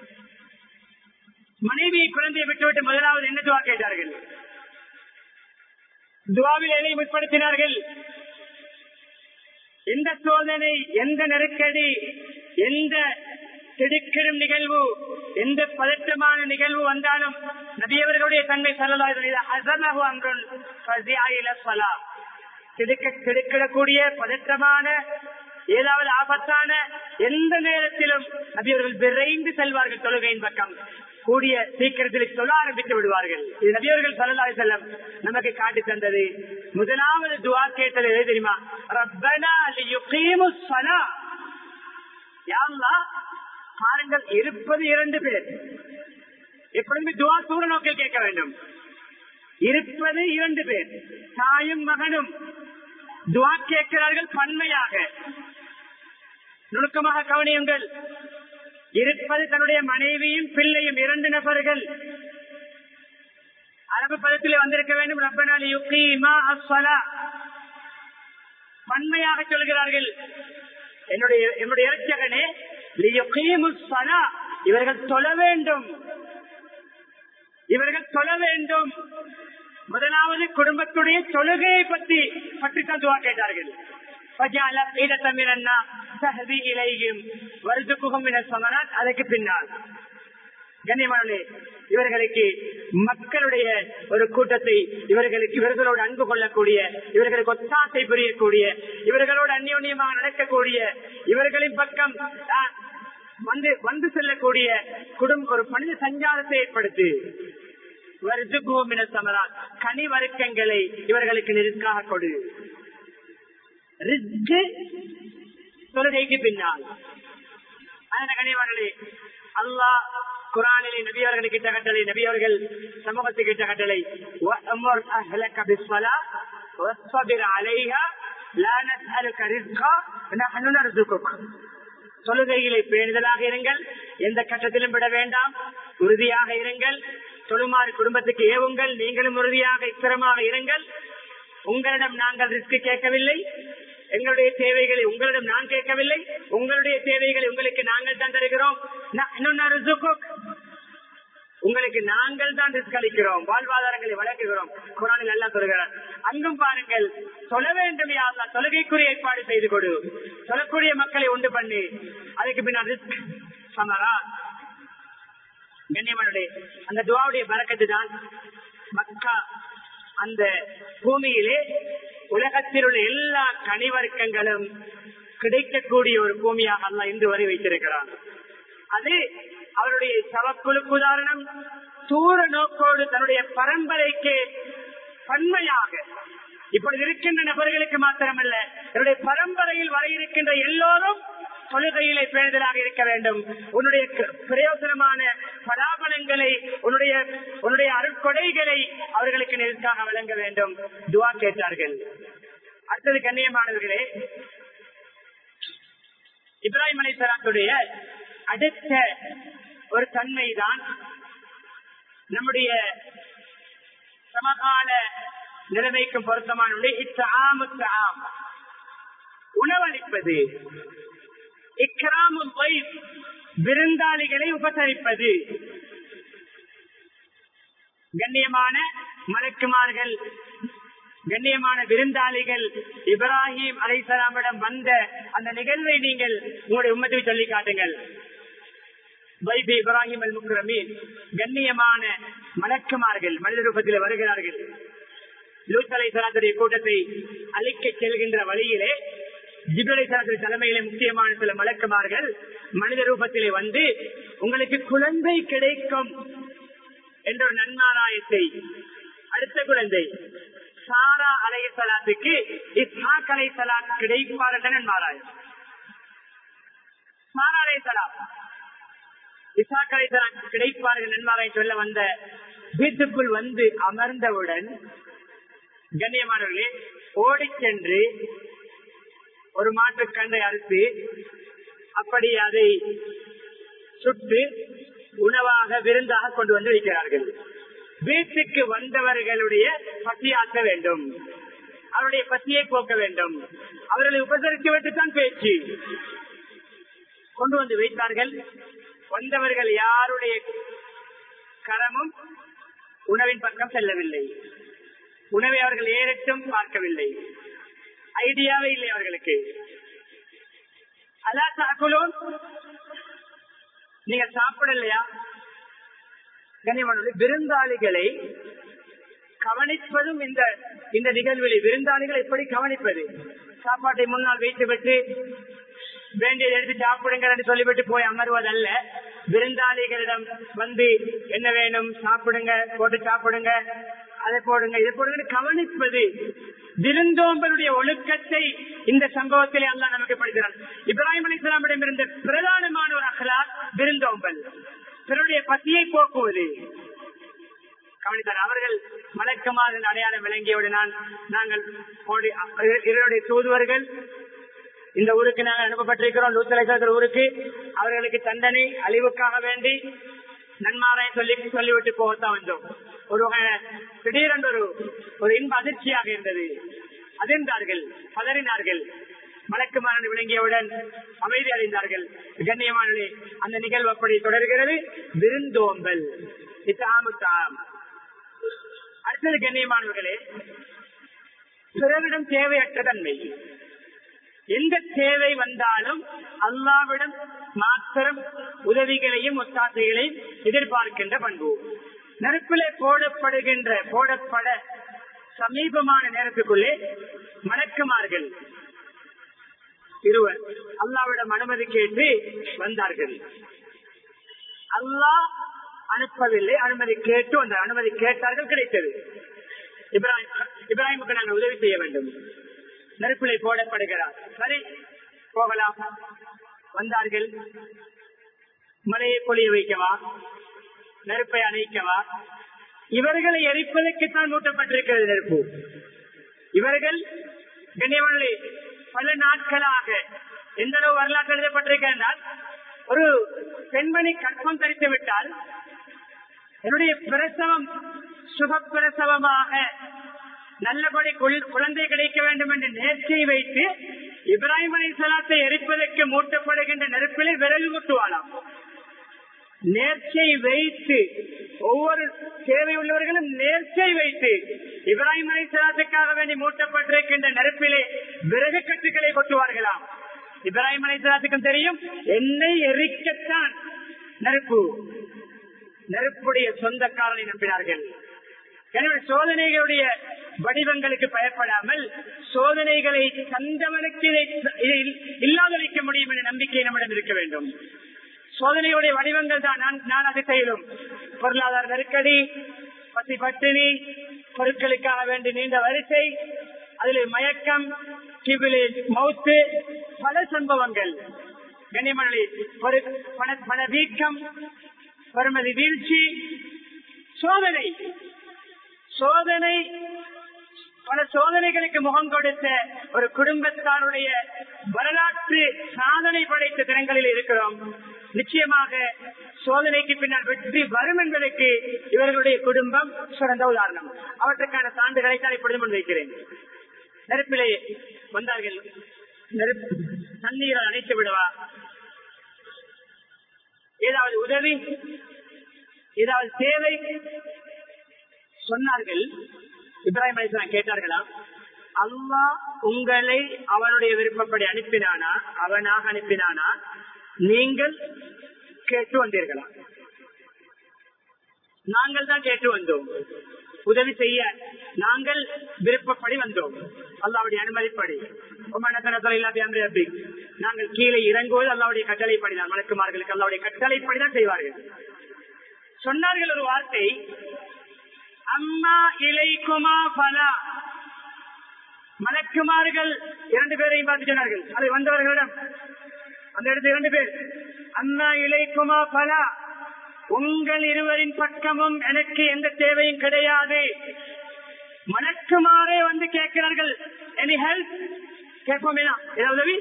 மனைவியை குழந்தையை விட்டுவிட்டு முதலாவது என்ன துவா கேட்டார்கள்? துவாவில் எதை முற்படுத்தினார்கள்? எந்த சோதனை, எந்த நெருக்கடி, எந்த திடுக்கிடும் நிகழ்வு, எந்த பதற்றமான நிகழ்வு வந்தாலும் நபியவர்களுடைய தன்மை திடுக்கிடக்கூடிய பதற்றமான ஏதாவது ஆபத்தான எந்த நேரத்திலும் நபியவர்கள் விரைந்து செல்வார்கள் தொழுகையின் பக்கம், கூடிய சீக்கிரத்தில் சொல்ல ஆரம்பித்து விடுவார்கள். இது நபியவர்கள் ஸல்லல்லாஹு அலைஹி வஸல்லம் நமக்கு காட்டி தந்தது. முதலாவது துஆ கேட்டது எது தெரியுமா? ரப்பனா லியுகீமுஸ் ஸலாஹ். யா அல்லாஹ், பாருங்கள், இருப்பது இரண்டு பேர். எப்பொழுதுமே துஆ தூர நோக்கில் கேட்க வேண்டும். இருப்பது இரண்டு பேர், தாயும் மகனும். துஆ கேட்கிறார்கள் பன்மையாக. நுணுக்கமாக கவனியுங்கள். இருப்பது தன்னுடைய மனைவியும் பிள்ளையும், இரண்டு நபர்கள். அரபு பதத்திலே வந்திருக்க வேண்டும். ரப்பனா லியுகீமா அஸ்ஸலாஹ். பன்மையாக சொல்கிறார்கள், என்னுடைய என்னுடைய இரட்சகனே, லியுகீமுஸ் ஸலாஹ், இவர்கள் தொழ வேண்டும், இவர்கள் தொழ வேண்டும். முதலாவது குடும்பத்துடைய தொழுகையை பற்றி பற்றித்தான் துவா கேட்டார்கள். அதற்கு பின்னால் கண்ணியமானே, இவர்களுக்கு மக்களுடைய ஒரு கூட்டத்தை, இவர்களுக்கு இவர்களோடு அன்பு கொள்ளக்கூடிய, இவர்களுக்கு ஒத்தாசை புரியக்கூடிய, இவர்களோடு அந்யோன்யமாக நடக்கக்கூடிய, இவர்களின் பக்கம் வந்து வந்து செல்லக்கூடிய குடும்ப ஒரு மனித சஞ்சாரத்தை ஏற்படுத்தி கனி வர்க்கங்களை இவர்களுக்கு நெருக்காக கொடு. தொழுகைக்கு பின்னால் கனிவர்களே, அல்லாஹ் குர்ஆனிலே நபியவர்களுக்கு இட்ட கட்டளை, நபியவர்கள் சமூகத்துக்கு இட்ட கட்டளை, தொழுகைகளை பேணுதலாக இருங்கள், எந்த கட்டத்திலும் விட வேண்டாம், உறுதியாக இருங்கள், தொழுமாறு குடும்பத்துக்கு ஏவுங்கள், நீங்களும் உறுதியாக இத்திரமாக இருங்கள். உங்களிடம் நாங்கள் ரிஸ்க் கேட்கவில்லை, எங்களுடைய தேவைகளை உங்களிடம் நான் கேட்கவில்லை, உங்களுடைய தேவைகளை உங்களுக்கு நாங்கள் தான் தருகிறோம். உங்களுக்கு நாங்கள் தான் ரிஸ்க் அளிக்கிறோம், வாழ்வாதாரங்களை வழங்குகிறோம். குர்ஆனில் அல்லாஹ் சொல்கிறார். அங்கும் பாருங்கள், சொல்ல வேண்டும் யா அல்லாஹ், தொழுகைக்குரிய ஏற்பாடு செய்து கொடு, சொல்லக்கூடிய மக்களை உண்டு பண்ணி, அதுக்கு பின்னால் ரிஸ்க் சமரா. கண்ணியமானே, அந்த துஆவுடைய பரக்கத்து தான் மக்கா அந்த பூமியிலே உலகத்தில் உள்ள எல்லா கனிவர்க்கங்களும் கிடைக்கக்கூடிய ஒரு பூமியாக அல்லாஹ் இன்று வரை வைத்திருக்கிறார். அது அவருடைய சவக்குழுக்கு உதாரணம். தூர நோக்கோடு தன்னுடைய பரம்பரைக்கு பன்மையாக இப்பொழுது இருக்கின்ற நபர்களுக்கு மாத்திரமல்ல, என்னுடைய பரம்பரையில் வர இருக்கின்ற எல்லோரும் தொழுகையிலே பேணுதலாக இருக்க வேண்டும். உன்னுடைய பிரயோசனமான பலாபலங்களை, உன்னுடைய உன்னுடைய அருட்கொடைகளை அவர்களுக்கு நெருக்காக வழங்க வேண்டும். துஆ கேட்டார்கள். அடுத்தது கண்ணியமானவர்களே, இப்ராஹிம் அலைஹிஸ்ஸலாத்துடைய அடுத்த ஒரு தன்மைதான் நம்முடைய சமகால நிலைமைக்கும் பொருத்தமான உணவளிப்பது, இக்ராமுல் வைஃப், விருந்தாளிகளை உபசரிப்பது. கண்ணியமான மலக்குமார்கள், கண்ணியமான விருந்தாளிகள் இப்ராஹிம் அலைஹிஸ்ஸலாமிடம் வந்த அந்த நிகழ்வை நீங்கள் உங்களுடைய உம்மத்துக்கு சொல்லி காட்டுங்கள். வைபி இப்ராஹிம் அல் முக்ரமீன், கண்ணியமான மலக்குமார்கள் மனித ரூபத்தில் வருகிறார்கள். லூத் அலைஹிஸ்ஸலாத்துடைய கூட்டத்தை அழிக்க செல்கின்ற வழியிலே ஜிப்ரீல் அலைஹிஸ்ஸலாத்துடைய தலைமையிலே முக்கியமான சில மலக்குமார்கள் மனித ரூபத்திலே வந்து உங்களுக்கு குழந்தை கிடைக்கும் என்ற ஒரு நன்மாராயத்தை, அடுத்த குழந்தை சாரா அலைஹிஸ்ஸலாத்துக்கு இஸ்ஹாக் அலைஹிஸ்ஸலாம் கிடைப்பார் என்ற நன்மாராயம். சாரா அலைஹிஸ்ஸலாம் இஸ்ஹாக் அலைஹிஸ்ஸலாம் கிடைப்பார்கள் நன்மாராயம் சொல்ல வந்த வீட்டுக்குள் வந்து அமர்ந்தவுடன் கண்ணியமானவர்களே ஓடி சென்று ஒரு மாட்டு கன்றை அறுத்து அப்படி அதை சுட்டு உணவாக விருந்தாக கொண்டு வந்து வைக்கிறார்கள். வீட்டுக்கு வந்தவர்களுடைய பசியாக்க வேண்டும், அவருடைய பசியை போக்க வேண்டும், அவர்களை உபசரித்து விட்டுத்தான் பேச்சு. கொண்டு வந்து வைத்தார்கள். வந்தவர்கள் யாருடைய கரமும் உணவின் பக்கம் செல்லவில்லை. உணவை அவர்கள் ஏறட்டும் பார்க்கவில்லை. ஐடியாவே இல்லை அவர்களுக்கு. அல்லா தாக்குலோன், நீங்க சாப்பிடலையா? கண்ணியமான விருந்தாளிகளை கவனிப்பதும் இந்த இந்த நிகழ்வில் விருந்தாளிகளை எப்படி கவனிப்பது? சாப்பாட்டை முன்னால் வைத்து விட்டு வேண்டியதை எடுத்து சாப்பிடுங்க என்று சொல்லிவிட்டு போய் அமர்வதல்ல. விருந்தாளிகளிடம் வந்து என்ன வேணும் சாப்பிடுங்க, போட்டு சாப்பிடுங்க, அதை போடுங்க, இதை போடுங்க கவனிப்பது. விருந்தோம்பலுடைய ஒழுக்கத்தை இந்த சம்பவத்திலே அல்லாஹ் நமக்கு படிக்கிறான். இப்ராஹிம் அலைஹிஸ்ஸலாமிடம் இருந்த பிரதானமான ஒரு அஹ்லாக் விருந்தோம்பல், பிறருடைய பசியை போக்குவது. கவனித்தார். அவர்கள் மலக்குமார் அடையாளம் விளங்கியவுடன் நான் நாங்கள் இவருடைய தூதுவர்கள் இந்த ஊருக்கு நாங்கள் அனுப்பப்பட்டிருக்கிறோம், லூத் அலைஹிஸ்ஸலாம் ஊருக்கு, அவர்களுக்கு தண்டனை அழிவுக்காக வேண்டி நன்மாராய சொல்லி சொல்லிவிட்டு போகத்தான் வந்தோம். ஒரு வகை திடீரென்று ஒரு ஒரு இன்ப அதிர்ச்சியாக இருந்தது. அதிர்ந்தார்கள், பதறினார்கள். மலக்குமாரன் விளங்கியவுடன் அமைதி அடைந்தார்கள். கண்ணியமானே, அந்த நிகழ்வு அப்படி தொடர்கிறது. விருந்தோம்பல் இத்தாமுத்தாம். அடுத்தது கண்ணியமானவர்களே, பிறரிடம் தேவையற்ற தன்மை. எந்த தேவை வந்தாலும் அல்லாஹ்விடம் மாத்திரம் உதவிகளையும் ஒத்தாசைகளையும் எதிர்பார்க்கின்ற பண்பு. நெருப்பிலே போடப்படுகின்ற போடப்பட சமீபமான நேரத்துக்குள்ளே மலக்குமார்கள் இருவர் அல்லாஹ்விடம் அனுமதி கேட்டு வந்தார்கள். அல்லாஹ் அனுப்பவில்லை, அனுமதி கேட்டு வந்த அனுமதி கேட்டார்கள், கிடைத்தது. இப்ராஹிம் இப்ராஹிமுக்கு நாங்கள் உதவி செய்ய வேண்டும். நெருப்பிலை போடப்படுகிறார். சரி, போகலாம். வந்தார்கள். மலையை பொழிய வைக்கவா, நெருப்பை அணைக்கவா? இவர்களை எரிப்பதற்குத்தான் மூட்டப்பட்டிருக்கிறது நெருப்பு. இவர்கள் கண்ணியவர்களே பல நாட்களாக எந்த அளவு வரலாற்று எழுதப்பட்டிருக்கிறால், ஒரு பெண்மணி கற்பம் தரித்து விட்டால் என்னுடைய பிரசவம் சுகப்பிரசவமாக நல்லபடி குழந்தை கிடைக்க வேண்டும் என்று நேர்ச்சியை வைத்து இப்ராஹிம் அலைஹிஸ்ஸலாத்தை எரிப்பதற்கு மூட்டப்படுகின்ற நெருப்பிலே விரல் முட்டுவாளாம். நேர்ச்சை வைத்து ஒவ்வொரு தேவை உள்ளவர்களும் நேர்ச்சை வைத்து இப்ராஹிம் அலைஹிஸ்ஸலாத்துக்காக வேண்டி மூட்டப்பட்டிருக்கின்ற நெருப்பிலே விறகு கட்டுகளை கொட்டுவார்களாம். இப்ராஹிம் அலைஹிஸ்ஸலாத்துக்கும் தெரியும் என்னை எரிக்கத்தான் நெருப்பு. நெருப்புடைய சொந்தக்காரனை நம்பினார்கள். எனவே சோதனைகளுடைய வடிவங்களுக்கு பயப்படாமல் சோதனைகளை தந்தவனுக்கு இதை இல்லாதொழிக்க முடியும் என்ற நம்பிக்கை நம்மிடம் இருக்க வேண்டும். சோதனையுடைய வடிவங்கள் தான் நான் நான் அதை செய்யலும். பொருளாதார நெருக்கடி, பசி பட்டினி, பொருட்களுக்காக வேண்டி நீண்ட வரிசை, அதில் மயக்கம், கிபிலி மௌத்து, பல சம்பவங்கள். கண்ணியமணி பண வீக்கம், வறுமதி வீழ்ச்சி, சோதனை சோதனை பல சோதனைகளுக்கு முகம் கொடுத்த ஒரு குடும்பத்தாருடைய வரலாற்று சாதனை படைத்த தினங்களில் இருக்கிறோம். நிச்சயமாக சோதனைக்கு பின்னால் வெற்றி வரும் என்பதற்கு இவர்களுடைய குடும்பம் சிறந்த உதாரணம். அவற்றுக்கான சான்றுகளை தான் இப்பொழுது முன்வைக்கிறேன். நெருப்பிலே வந்தார்கள். நெருப்பு தண்ணீரை அணைத்து விடவா? ஏதாவது உதவி, ஏதாவது தேவை? சொன்னார்கள், இப்ராஹிம் அலைஹிஸ்ஸலாம் கேட்டார்களா, அல்லாஹ் உங்களை அவனுடைய விருப்பப்படி அனுப்பினானா, அவனாக அனுப்பினானா, நீங்கள் கேட்டு வந்தீர்களா? நாங்கள் தான் கேட்டு வந்தோம், உதவி செய்ய நாங்கள் விருப்பப்படி வந்தோம், அல்லாஹ்வுடைய அனுமதிப்படி. நாங்கள் கீழே இறங்குவது அல்லாஹ்வுடைய கட்டளைப்படிதான், மலக்குமார்களுக்கு அல்லாஹ்வுடைய கட்டளைப்படிதான் செய்வார்கள். சொன்னார்கள் ஒரு வார்த்தை, அம்மா இலைக்குமா பலா. மலக்குமார்கள் இரண்டு பேரையும் பார்த்து சொன்னார்கள், அதை வந்தவர்களிடம் அந்த இடத்துல இரண்டு பேர், அம்மா இலைக்குமா பலா, உங்கள் இருவரின் பக்கமும் எனக்கு எந்த தேவையும் கிடையாது. மலக்குமாரே வந்து கேட்கிறார்கள், எனி ஹெல்ப் கேட்போம், ஏதாவது உதவி.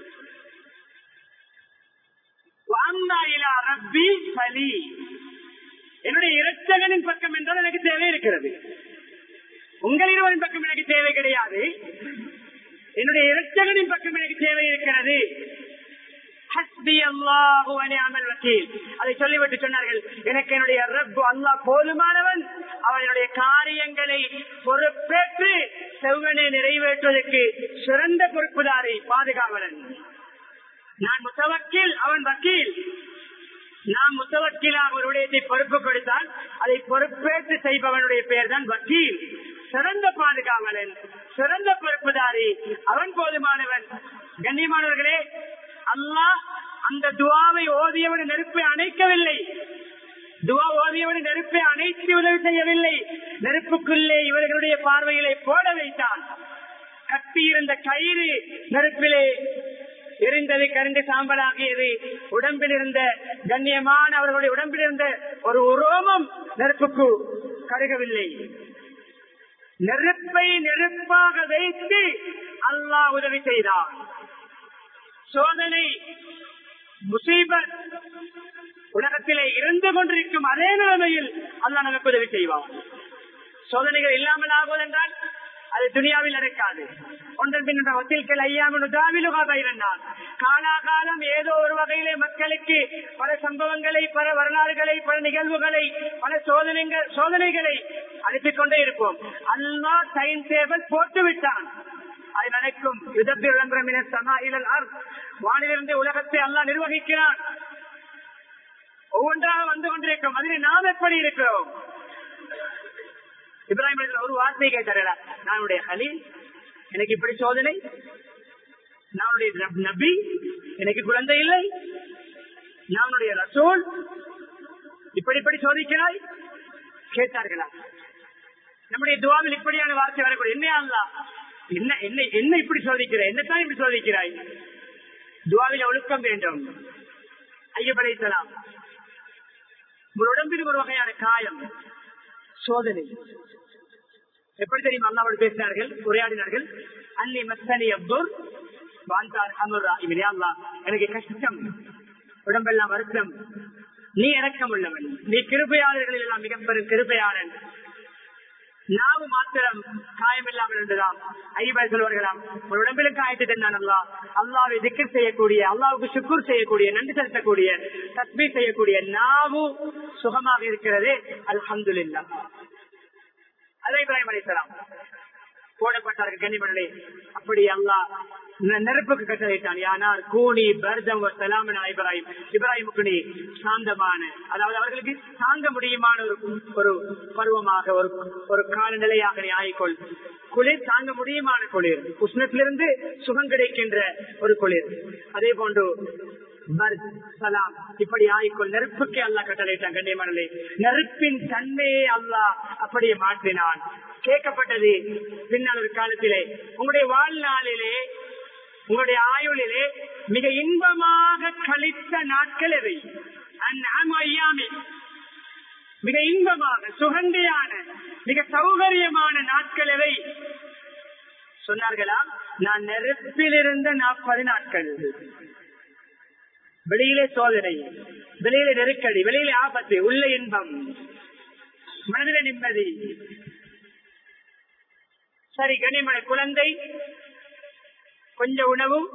ரப்பி பலி, என்னுடைய இரட்சகனின் பக்கம் என்றால் எனக்கு தேவை இருக்கிறது. உங்கள் இருவரின் பக்கம் எனக்கு தேவை கிடையாது, என்னுடைய இரட்சகனின் பக்கம் எனக்கு தேவை இருக்கிறது. அதை சொல்லிவிட்டு சொன்னார்கள், எனக்கு என்னுடைய ரப்பு அல்லாஹ் போதுமானவன், அவனுடைய காரியங்களை பொறுப்பேற்று செவ்வனை நிறைவேற்றுவதற்கு சிறந்த பொறுப்புதாரி, பாதுகாவலன். நான் முத்தவக்கில், அவன் வக்கீல். நாம் முத்தவக்கிலாக ஒரு விடயத்தை பொறுப்பு கொடுத்தால் அதை பொறுப்பேற்று செய்பவனுடைய பெயர் தான் வக்கீல். சிறந்த பாதுகாவலன், சிறந்த பொறுப்புதாரி, அவன் போதுமானவன். கண்ணியமானவர்களே, அல்லாஹ் அந்த துவாவை ஓதியவன் நெருப்பை அணைக்கவில்லை, துவா ஓதியவன் நெருப்பை அணைத்து உதவி செய்யவில்லை, நெருப்புக்குள்ளே இவர்களுடைய பார்வைகளை போட வைத்தான். கட்டியிருந்த கயிறு நெருப்பிலே எரிந்தது, கருண்டு சாம்பலாகியது. உடம்பில் இருந்த கண்ணியமான அவர்களுடைய உடம்பில் இருந்த ஒரு உரோமம் நெருப்புக்கு கருகவில்லை. நெருப்பை நெருப்பாக வைத்து அல்லாஹ் உதவி செய்தான். சோதனை முசீபத் உலகத்திலே இருந்து கொண்டிருக்கும் அதே நிலைமையில் அல்லாஹ் நமக்கு உதவி செய்வான். சோதனைகள் இல்லாமல் ஆகுவது என்றால் அது துனியாவில் நடக்காது. ஒன்றன் பின் வசீல்கள் ஐயாமின் காலாகாலம் ஏதோ ஒரு வகையிலே மக்களுக்கு பல சம்பவங்களை, பல வரலாறுகளை, பல நிகழ்வுகளை, பல சோதனைகள் சோதனைகளை அனுப்பிக் கொண்டே இருப்போம். அல்லாஹ் டைம் டேபிள் போட்டு விட்டான், அது நடக்கும். வானிலிருந்து உலகத்தை அல்லாஹ் நிர்வகிக்கிறான், ஒவ்வொன்றாக வந்து கொண்டிருக்கும். அதில் நாம் எப்படி இருக்கிறோம்? இப்ராஹிம் ஒரு வார்த்தை கேட்டாரா, நானுடைய ஹலீல், எனக்கு இப்படி சோதனை, நானுடைய நபி, எனக்கு குழந்தை இல்லை, நானுடைய ரசூல், இப்படி இப்படி சோதிக்கிறாய் கேட்டார்களா? நம்முடைய துவாவில் இப்படியான வார்த்தை வரக்கூடிய, என்ன அல்லாஹ் என்ன என்ன என்ன இப்படி சோதிக்கிறாய், என்னத்தான் இப்படி சோதிக்கிறாய்? துவாவில் ஒழுக்கம் வேண்டும். ஐயப் அலைஹிஸ்ஸலாம், ஒரு உடம்பில் ஒரு வகையான காயம், சோதனை. எப்படி தெரியும்? அல்லாஹ்வோடு பேசினார்கள், உரையாடினார்கள். அன்னி மஸ்தனி அப்துர் வான்தார் அமுரா, அல்லாஹ் எனக்கு கஷ்டம், உடம்பெல்லாம் வருத்தம், நீ இரக்கம் உள்ளவன், நீ கிருபையாளர்கள் எல்லாம் மிக பெரும் கிருபையாளன். நாவு மாத்திரம் காயம் இல்லாமல் இருந்ததாம். ஐயபாய் சொல்வார்களாம், ஒரு உடம்பிலும் காயத்தை தந்தான் அல்லாஹ். அல்லாஹ்வை திக்ர் செய்யக்கூடிய, அல்லாஹ்வுக்கு சுக்குர் செய்யக்கூடிய, நன்றி செலுத்தக்கூடிய, தஸ்பீஹ் செய்யக்கூடிய நாவு சுகமாக இருக்கிறது, அல்ஹம்துலில்லாஹ். அதை இப்ராஹிம் அலைஹிஸ்ஸலாம் போடப்பட்டார்கள். கண்ணிமணி, அப்படி அல்லாஹ் நெருப்புக்கு கட்டளையிட்டான். யானார் கூனி பர்தம் சலாமன் இப்ராஹிம், இப்ராஹிமுக்கு நீ சாந்தமான, அதாவது அவர்களுக்கு தாங்க முடியுமான ஒரு ஒரு பருவமாக, ஒரு ஒரு காலநிலையாக நீ ஆயிக்கொள். குளிர் தாங்க முடியுமான குளிர், உஷ்ணத்திலிருந்து சுகம் கிடைக்கின்ற ஒரு குளிர். அதே போன்று சலாம் இப்படி ஆயிக்கொள். நெருப்புக்கு அல்லாஹ் கட்டளையிட்டான். கண்ணியமானே, நெருப்பின் தன்மையை அல்லாஹ் அப்படியே மாற்றினான். கேட்கப்பட்டது பின்னால் ஒரு காலத்திலே, உங்களுடைய வாழ்நாளிலே, உங்களுடைய ஆயுளிலே மிக இன்பமாக கழித்த நாட்கள் எவை? மிக இன்பமாக சுகண்டியான மிக சௌகரியமான நாட்கள் எவை? சொன்னார்களா, நான் நெருப்பில் இருந்த நாற்பது நாட்கள். வெளியிலே சோதனை, வெளியிலே நெருக்கடி, வெளியிலே ஆபத்து, உள்ள இன்பம், மனதில நிம்மதி. சரி கனிமலை, குழந்தை, கொஞ்சம் உணவும்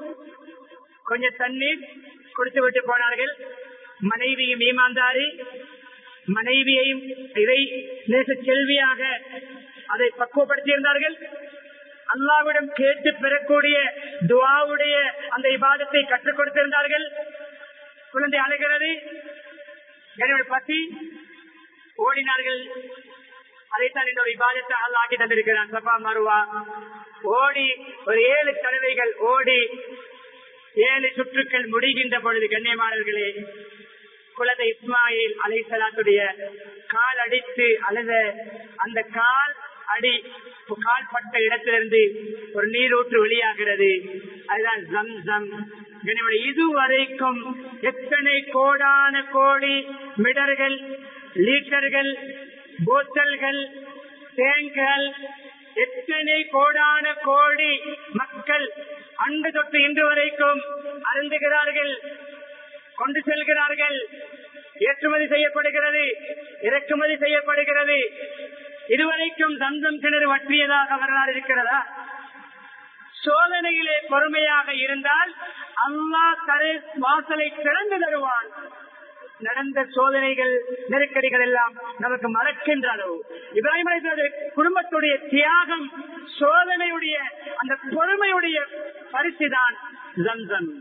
கொஞ்சம் தண்ணீர் கொடுத்து விட்டு போனார்கள். மனைவியும் ஈமான்தாரி, மனைவியையும் இறை நேச செல்வியாக அதை பக்குவப்படுத்தியிருந்தார்கள். அல்லாஹ்விடம் கேட்டு பெறக்கூடிய துஆவுடைய அந்த இபாதத்தை கற்றுக் கொடுத்திருந்தார்கள். குழந்தை அழுகிறது, பசி ஓடினார்கள். அதைத்தான் இந்த ஒரு இபாதத்தை அல்லாஹ் ஆக்கி தந்திருக்கிறான். சஃபா மர்வா ஓடி ஒரு ஏழு தடவைகள் ஓடி ஏழு சுற்றுக்கள் முடிகின்ற பொழுது கண்ணியமானவர்களே, குழந்தை இஸ்மாயில் அலைஹிஸ்ஸலாத்துடைய கால் அடித்து அழுத அந்த கால் அடி கால் பட்ட இடத்திலிருந்து ஒரு நீரூற்று வெளியாகிறது. அதுதான் ஜம்சம். இதுவரைக்கும் எத்தனை கோடான கோடி மிடர்கள், லீட்டர்கள், போத்தல்கள், டேங்குகள், எத்தனை கோடான கோடி மக்கள் அன்று தொட்டு இன்று வரைக்கும் அருந்துகிறார்கள், கொண்டு செல்கிறார்கள். ஏற்றுமதி செய்யப்படுகிறது, இறக்குமதி செய்யப்படுகிறது. இதுவரைக்கும் தந்தம் கிணறு வற்றியதாக வரலாறு இருக்கிறதா? சோதனையிலே பொறுமையாக இருந்தால் அல்லாஹ் தரை வாசலை திறந்து தருவான். நடந்த சோதனைகள், நெருக்கடிகள் எல்லாம் நமக்கு மறக்கின்ற அளவு இப்ராஹிம் அலைஹிஸ்ஸலாம் குடும்பத்துடைய தியாகம், சோதனையுடைய அந்த பொறுமையுடைய பரிசுதான் ஜம்சம்.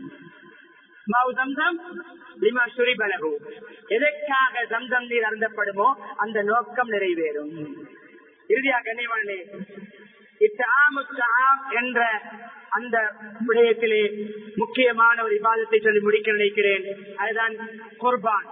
எதற்காக ஜம்சம் நீர் அருந்தப்படுமோ அந்த நோக்கம் நிறைவேறும். இறுதியாக கண்ணியமானே, என்ற அந்த விடயத்திலே முக்கியமான ஒரு இபாதத்தை சொல்லி முடிக்க நினைக்கிறேன். அதுதான் குர்பான்.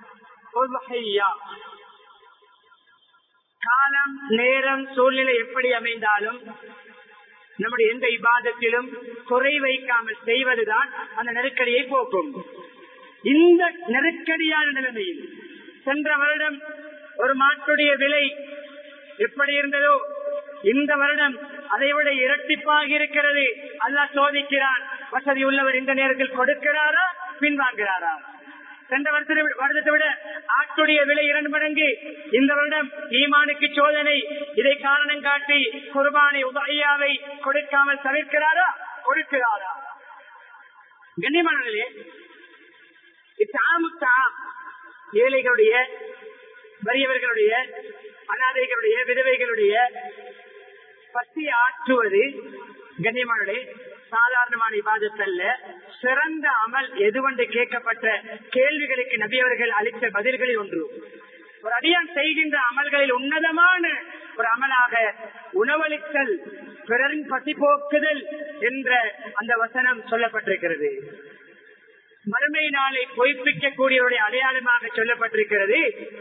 காலம், நேரம், சூழ்நிலை எப்படி அமைந்தாலும் நம்முடைய எந்த இபாதத்திலும் குறை வைக்காமல் செய்வதுதான் அந்த நெருக்கடியை போக்கும். இந்த நெருக்கடியான நிலைமையில் சென்ற வருடம் ஒரு மாட்டுடைய விலை எப்படி இருந்ததோ இந்த வருடம் அதை விட இரட்டிப்பாக இருக்கிறது. அல்லாஹ் சோதிக்கிறான். வசதி உள்ளவர் இந்த நேரத்தில் கொடுக்கிறாரா, பின்வாங்கிறாரா? சென்ற வருடத்தை விட ஆட்டுடைய விலை இரண்டு மடங்கு. இந்த வருடம் ஈமானுக்கு சோதனை. இதை காரணம் காட்டி குர்பானை உதய்யாவை கொடுக்காமல் தவிர்க்கிறாரா, கொடுக்கிறாரா? கண்ணியமானவர்களே, ஏழைகளுடைய, வறியவர்களுடைய, அனாதைகளுடைய, விதவைகளுடைய பசி ஆற்றுவது கண்ணியமானவர்களே சாதாரணமான இபாதத் அல்ல. சிறந்த அமல் எதுவென்று கேட்கப்பட்ட கேள்விகளுக்கு நபி அவர்கள் அளித்த பதில்களில் ஒன்று. ஒரு அடியான் செய்கின்ற அமல்களில் உன்னதமான ஒரு அமலாக உணவளித்தல், பிறரின் பசி போக்குதல் என்ற அந்த வசனம் சொல்லப்பட்டிருக்கிறது. மறுமை நாளை பொய்ப்பிக்கக்கூடியவருடைய அடையாளமாக சொல்லப்பட்டிருக்கிறது.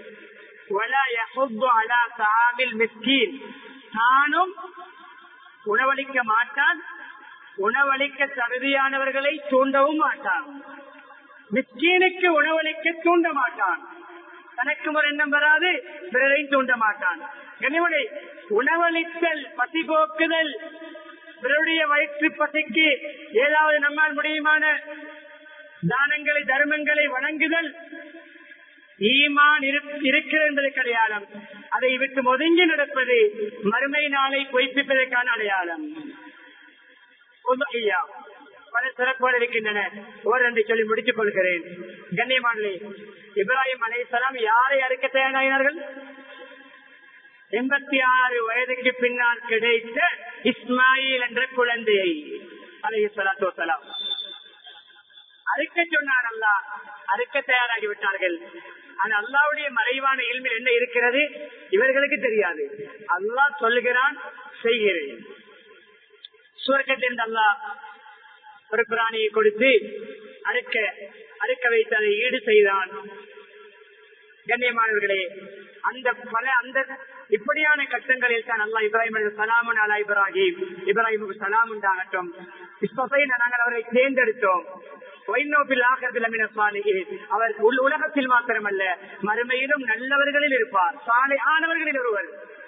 தானும் உணவளிக்க மாட்டான், உணவளிக்க தகுதியானவர்களை தூண்டவும் மாட்டான். மிஸ்கீனுக்கு உணவளிக்க தூண்ட மாட்டான். தனக்கு ஒரு எண்ணம் வராது, பிறரையும் தூண்ட மாட்டான். எனவே உணவளித்தல், பசி போக்குதல், பிறருடைய வயிற்று பசிக்கு ஏதாவது நம்மால் முடியுமான தானங்களை, தர்மங்களை வழங்குதல் ஈமான் இருக்கிறது என்பதற்கு அடையாளம். அதை விட்டு ஒதுங்கி நடப்பது மறுமை நாளை பொய்ப்பிப்பதற்கான அடையாளம். பல சிறப்புகள் இருக்கின்றன. ஓரென்று சொல்லி முடித்துக் கொள்கிறேன். கண்ணியமானே, இப்ராஹிம் அலைஹிஸ்ஸலாம் யாரை அறுக்க தயாரானார்கள்? எண்பத்தி ஆறு வயதுக்கு பின்னால் கிடைத்த இஸ்மாயில் என்ற குழந்தையை அலைஹிஸ்ஸலாத்து வஸ்ஸலாம் அறுக்க சொன்னார். அல்லாஹ் அறுக்க தயாராகி விட்டார்கள். ஆனா அல்லாஹ்வுடைய மறைவான இல்மில் என்ன இருக்கிறது இவர்களுக்கு தெரியாது. அல்லாஹ் சொல்லுகிறான், செய்கிறேன். சுவர்க்கத்திலிருந்து அல்லாஹ் ஒரு பிராணியை கொடுத்து அறுக்க அறுக்க வைத்து அதை ஈடு செய்தான். கண்ணியமானவர்களே, அந்த பல அந்த இப்படியான கட்டங்களில் தான் அல்லாஹ் இப்ராஹிம் சலாமுன் அலா இப்ராஹிம், இப்ராஹிமுக்கு சலாம் உண்டாகட்டும், நாங்கள் அவரை தேர்ந்தெடுத்தோம். அவர் உலகத்தில் மாத்திரமல்ல மறுமையிலும் நல்லவர்களில் இருப்பார், சாலையானவர்களில் ஒருவர்.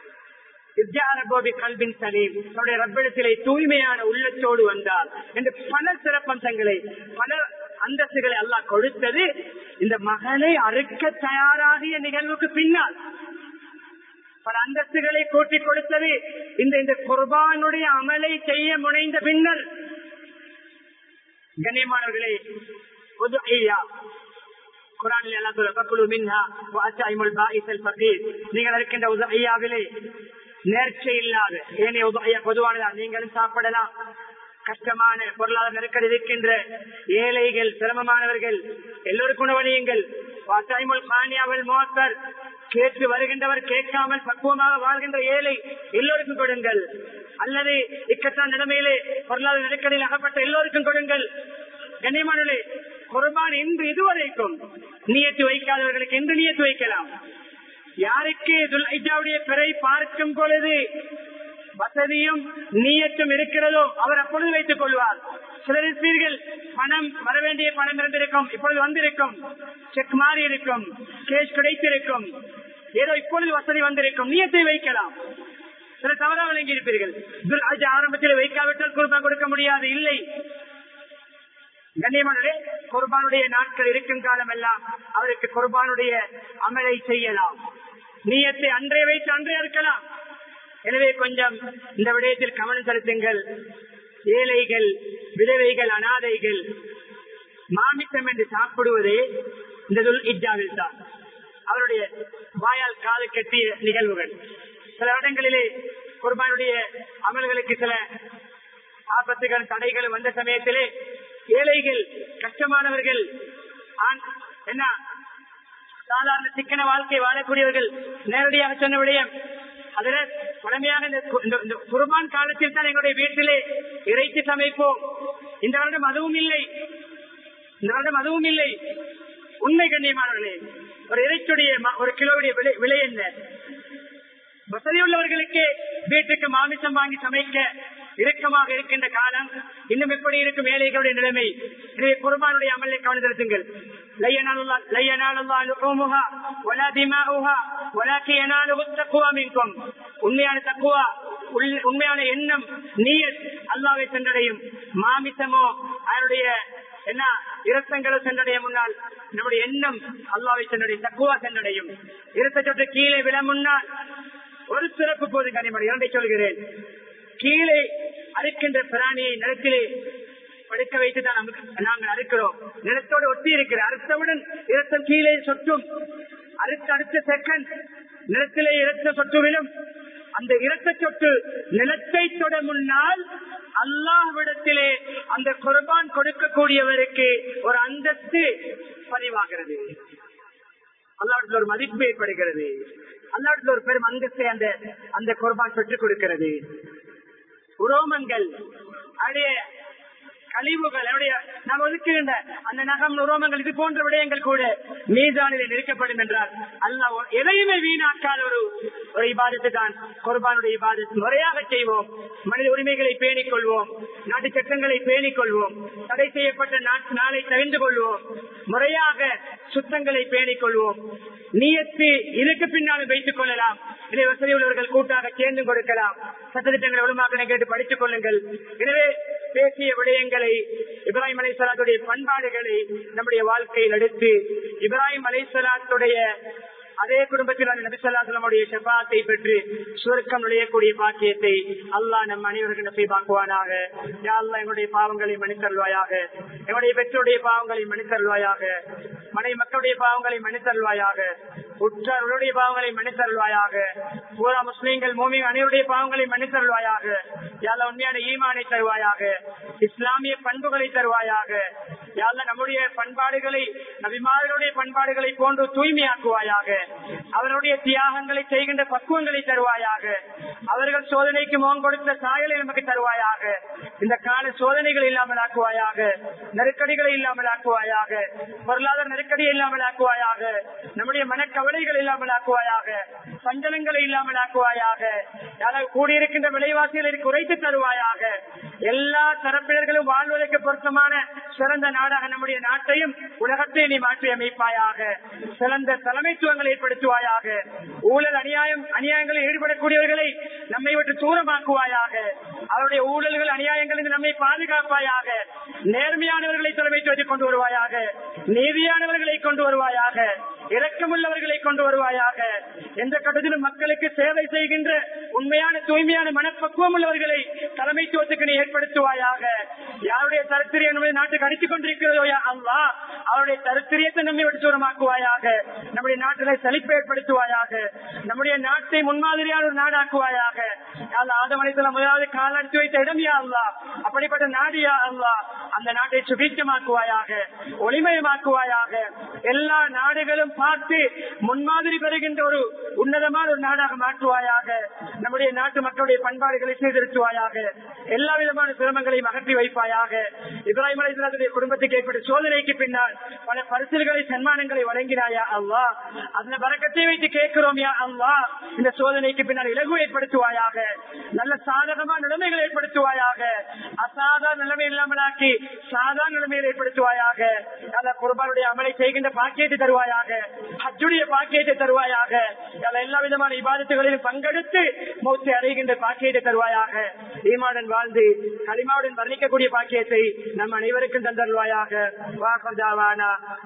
ரப்பிடத்திலே தூய்மையான உள்ளத்தோடு வந்தார் என்று பல சிறப்பம்சங்களை, பல அந்தஸ்துகளை அல்லாஹ் கொடுத்தது இந்த மகனை அறுக்க தயாராகிய நிகழ்வுக்கு பின்னால். பல அந்தஸ்துகளை கூட்டிக் கொடுத்தது இந்த இந்த குர்பானுடைய அமலை செய்ய முனைந்த பின்னர். கண்ணியமானவர்களே, குர்ஆனில் அல்லாஹ் சொல்றார் ஃபகுலு மின்ஹா வஅத்இமுல் பாஇஸல் ஃபகீர். நீங்கள் இருக்கின்ற உதய்யாவிலே நேர்ச்சை இல்லாத ஏனைய உதய்யா பொதுவானதான், நீங்களும் சாப்பிடலாம். கஷ்டமான பொருளாதார நெருக்கடி இருக்கின்ற ஏழைகள், சிரமமானவர்கள் எல்லோருக்கும் உணவளியுங்கள். கேட்டு வருகின்றவர், கேட்காமல் பக்குவமாக வாழ்கின்ற ஏழை எல்லோருக்கும் கொடுங்கள். அல்லது இக்கட்டான நிலைமையிலே பொருளாதார நெருக்கடியில் அகப்பட்ட எல்லோருக்கும் கொடுங்கள். கண்ணியமானே, குர்பான் இன்று இதுவரைக்கும் நியத்து வைக்காதவர்களுக்கு இன்று நியத்து வைக்கலாம். யாருக்கு துல்ஹிஜ்ஜாவுடைய பிறை பார்க்கும் பொழுது வசதியும் நீயத்தும் இருக்கிறதோ அவர் அப்பொழுது வைத்துக் கொள்வார். சிலர் இருப்பீர்கள், பணம் வர வேண்டிய பணம் இருந்திருக்கும், இப்பொழுது வந்திருக்கும், செக் மாறி இருக்கும், கேஷ் கிடைத்திருக்கும், ஏதோ இப்பொழுது வசதி வந்திருக்கும், நீயத்தை வைக்கலாம். சில தவறாக விளங்கி இருப்பீர்கள், துல்ஹிஜ்ஜா ஆரம்பத்தில் வைக்காவிட்டால் குர்பான் கொடுக்க முடியாது. இல்லை கண்ணியமானவரே, குர்பானுடைய நாட்கள் இருக்கும் காலம் எல்லாம் அவருக்கு குர்பானுடைய அமலை செய்யலாம். நீயத்தை அன்றே வைத்து அன்றே இருக்கலாம். எனவே கொஞ்சம் இந்த விடயத்தில் கவனம் செலுத்துங்கள். ஏழைகள், விதவைகள், அனாதைகள் மாமிசம் என்று சாப்பிடுவதே இந்த துல்ஹிஜ்ஜாவில் தான். அவருடைய வாயால் காது கட்டிய நிகழ்வுகள். சில இடங்களிலே குர்பானுடைய அமல்களுக்கு சில ஆபத்துகள், தடைகள் வந்த சமயத்திலே ஏழைகள், கஷ்டமானவர்கள், என்ன சாதாரண சிக்கன வாழ்க்கை வாழக்கூடியவர்கள் நேரடியாக சொன்ன விடயம், அதுல பழமையாக இந்த குர்பான் காலத்தில் தான் எங்களுடைய வீட்டிலே இறைச்சி சமைப்போம். இந்த வருடம் அதுவும் இல்லை, இந்த வருடம் அதுவும் இல்லை. உண்மை கண்ணியமானவர்களே, ஒரு இறைச்சியுடைய ஒரு கிலோவுடைய விலை விலை என்ன? வசதி உள்ளவர்களுக்கு வீட்டுக்கு மாமிசம் வாங்கி சமைக்க இறுக்கமாக இருக்கின்ற காலம் இன்னும் எப்படி இருக்கும் ஏழைகளுடைய நிலைமை? எனவே குர்பானுடைய அமலை கவனம் செலுத்துங்கள். உண்மையான தக்குவா, உண்மையான எண்ணம், நீயத் அல்லாஹ்வை சென்றடையும். மாமிசமோ அதனுடைய என்ன இரத்தங்களோ சென்றடைய முன்னால் நம்முடைய எண்ணம் அல்லாஹ்வை சென்றடையும், தக்குவா சென்றடையும். இரத்த சொட்டு கீழே விட முன்னால் ஒரு சிறப்பு போது கனிமணி இரண்டை சொல்கிறேன். கீழே அறுக்கின்ற பிராணியை நிலத்திலே படுக்க வைத்துதான் நாங்கள் அறுக்கிறோம். நிலத்தோடு ஒட்டி இருக்கிற அறுத்தவுடன் இரத்தம் கீழே சொட்டும். அடுத்த அடுத்த செகண்ட் நிலத்திலே இரத்த சொட்டுவிலும் அந்த இரத்த சொட்டு நிலத்தை தொட முன்னால் அல்லாஹ்விடத்திலே அந்த குர்பான் கொடுக்கக்கூடியவருக்கு ஒரு அந்தஸ்து பதிவாகிறது. அல்லாஹ்விடத்தில் ஒரு மதிப்பு ஏற்படுகிறது. அல்லாஹ்விடத்தில் ஒரு பெரும் அந்தஸ்தை அந்த அந்த குர்பான் பெற்றுக் கொடுக்கிறது. உரோமங்கள், அவருடைய கழிவுகள், அவருடைய நாம் ஒதுக்குகின்ற அந்த நகம், உரோமங்கள், இது போன்ற விடயங்கள் கூட மீதானிலே நிற்கப்படும் என்றால் அல்லாஹ் எதையுமே வீணாக்காத ஒரு ஒரு இபாதத்து தான் குர்பானுடைய இபாதத். முறையாக செய்வோம், மனித உரிமைகளை பேணிக் கொள்வோம், நாட்டு சட்டங்களை பேணிக் கொள்வோம், தடை செய்யப்பட்ட நாளை தவிர்த்து கொள்வோம், முறையாக சுத்தங்களை பேணிக் கொள்வோம். நீயத்து இதுக்கு பின்னாலும் வைத்துக் கொள்ளலாம். இதை வசதி உள்ளவர்கள் கூட்டாக சேர்ந்து கொடுக்கலாம். சட்டத்திட்டங்களை ஒழுங்காக கேட்டு படித்துக் கொள்ளுங்கள். எனவே பேசிய விடயங்களை, இப்ராஹிம் அலைஹிஸ்ஸலாத்துடைய பண்பாடுகளை நம்முடைய வாழ்க்கையில் எடுத்து இப்ராஹிம் அலைஹிஸ்ஸலாத்துடைய அதே குடும்பத்தில் அந்த நபி ஸல்லல்லாஹு அலைஹி வஸல்லம் ஷஃபாஅத்தை பெற்று சுவர்க்கம் நுழையக்கூடிய பாக்கியத்தை அல்லாஹ் நம் அனைவருக்கும் நசீபாக்குவானாக. யா அல்லாஹ், எங்களுடைய பாவங்களை மன்னித்தருள்வாயாக, எங்களுடைய பெற்றோருடைய பாவங்களை மன்னித்தருள்வாயாக, மனைவி மக்களுடைய பாவங்களை மன்னித்தருள்வாயாக, உற்றாருடைய பாவங்களை மன்னித்தருள்வாயாக, பூரா முஸ்லீம்கள் மூமின் அனைவருடைய பாவங்களை மன்னித்தருள்வாயாக. யா அல்லாஹ், உண்மையான ஈமானை தருவாயாக, இஸ்லாமிய பண்புகளை தருவாயாக. யா அல்லாஹ், நம்முடைய பண்பாடுகளை நபிமார்களுடைய பண்பாடுகளை போன்று தூய்மையாக்குவாயாக. அவருடைய தியாகங்களை செய்கின்ற பக்குவங்களை தருவாயாக. அவர்கள் சோதனைக்கு முகம் கொடுத்த சாயலை நமக்கு தருவாயாக. இந்த கால சோதனைகள் இல்லாமல் ஆக்குவாயாக, நெருக்கடிகளை இல்லாமல் ஆக்குவாயாக, பொருளாதார நெருக்கடி இல்லாமல் ஆக்குவாயாக, நம்முடைய மனக்கவலைகள் இல்லாமல் ஆக்குவாயாக, சஞ்சலங்களை இல்லாமல் ஆக்குவாயாக. கூடியிருக்கின்ற விலைவாசிகளை குறைத்து தருவாயாக. எல்லா தரப்பினர்களும் வாழ்வதற்கு பொருத்தமான சிறந்த நாடாக நம்முடைய நாட்டையும் உலகத்தை நீ மாற்றி அமைப்பாயாக. சிறந்த தலைமைத்துவங்களை ஏற்படுத்துவாயாக. ஊழல் அநியாயம் அநியாயங்களில் ஈடுபடக்கூடியவர்களை நம்மை விட்டு தூரமாக்குவாயாக. அவருடைய ஊழல்கள் அநியாயங்களில் நம்மை பாதுகாப்பாயாக. நேர்மையானவர்களை தலைமைத்துவத்தை கொண்டு வருவாயாக, நீதியானவர்களை கொண்டு வருவாயாக. இரக்கமுள்ளவர்களை கொண்டு வருவாயாக. எந்த கட்டத்திலும் மக்களுக்கு சேவை செய்கின்ற உண்மையான தூய்மையான மனப்பக்குவம் உள்ளவர்களை தலைமைத்துவத்துக்கு நீ ஏற்படுத்துவாயாக. யாருடைய தரித்திரியம் நம்முடைய நாட்டுக்கு அடித்துக் கொண்டிருக்கிறதோ யா அல்லாஹ், அவருடைய தரித்திரியத்தை நம்மை விட்டு தூரமாக்குவாயாக. நம்முடைய நாட்டிலே செழிப்பை ஏற்படுத்துவாயாக. நம்முடைய நாட்டை முன்மாதிரியான ஒரு நாடாக்குவாயாக. ஆதம் அலைஹிஸ்ஸலாம் முதலாவது கால் எடுத்து வைத்த இடம் யா அல்லாஹ், அப்படிப்பட்ட நாடு யா அல்லாஹ், அந்த நாட்டை சுபீட்சமாக்குவாயாக, ஒளிமயமாக்குவாயாக. எல்லா நாடுகளும் பார்த்து முன்மாதிரி பெறுகின்ற ஒரு உன்னதமான ஒரு நாடாக மாற்றுவாயாக. நம்முடைய நாட்டு மக்களுடைய பண்பாடுகளை சீர்திருத்துவாயாக. எல்லா விதமான சிரமங்களையும் அகற்றி வைப்பாயாக. இப்ராஹிம் அலைஹிஸ்ஸலாத்துடைய குடும்பத்துக்கு ஏற்பட்ட சோதனைக்கு பின்னால் பல பரிசுகளை சன்மானங்களை வழங்கினாயா அல்லாஹ், அந்த பரக்கத்தை வைத்து கேட்கிறோம் யா அல்லாஹ். இந்த சோதனைக்கு பின்னால் இலகு ஏற்படுத்துவாயாக. நல்ல சாதகமான நிலைமைகளை ஏற்படுத்துவாயாக. அசாதாரண நிலைமை இல்லாமலாக்கி சாதாரண நிலைமையை ஏற்படுத்துவாயாக. அந்த குர்பானுடைய அமலை செய்கின்ற பாக்கியத்தை தருவாயாக. ஹஜ்ஜுடைய பாக்கியத்தை தருவாயாக. எல்லா விதமான இபாதத்துகளிலும் பங்கெடுத்து மௌத்தை அடைகின்ற பாக்கியத்தை தருவாயாக. ஈமானுடன் வாழ்ந்து கலிமாவுடன் வர்ணிக்கக்கூடிய பாக்கியத்தை நம் அனைவருக்கும் தந்தருவாயாக. வாஹதாவானா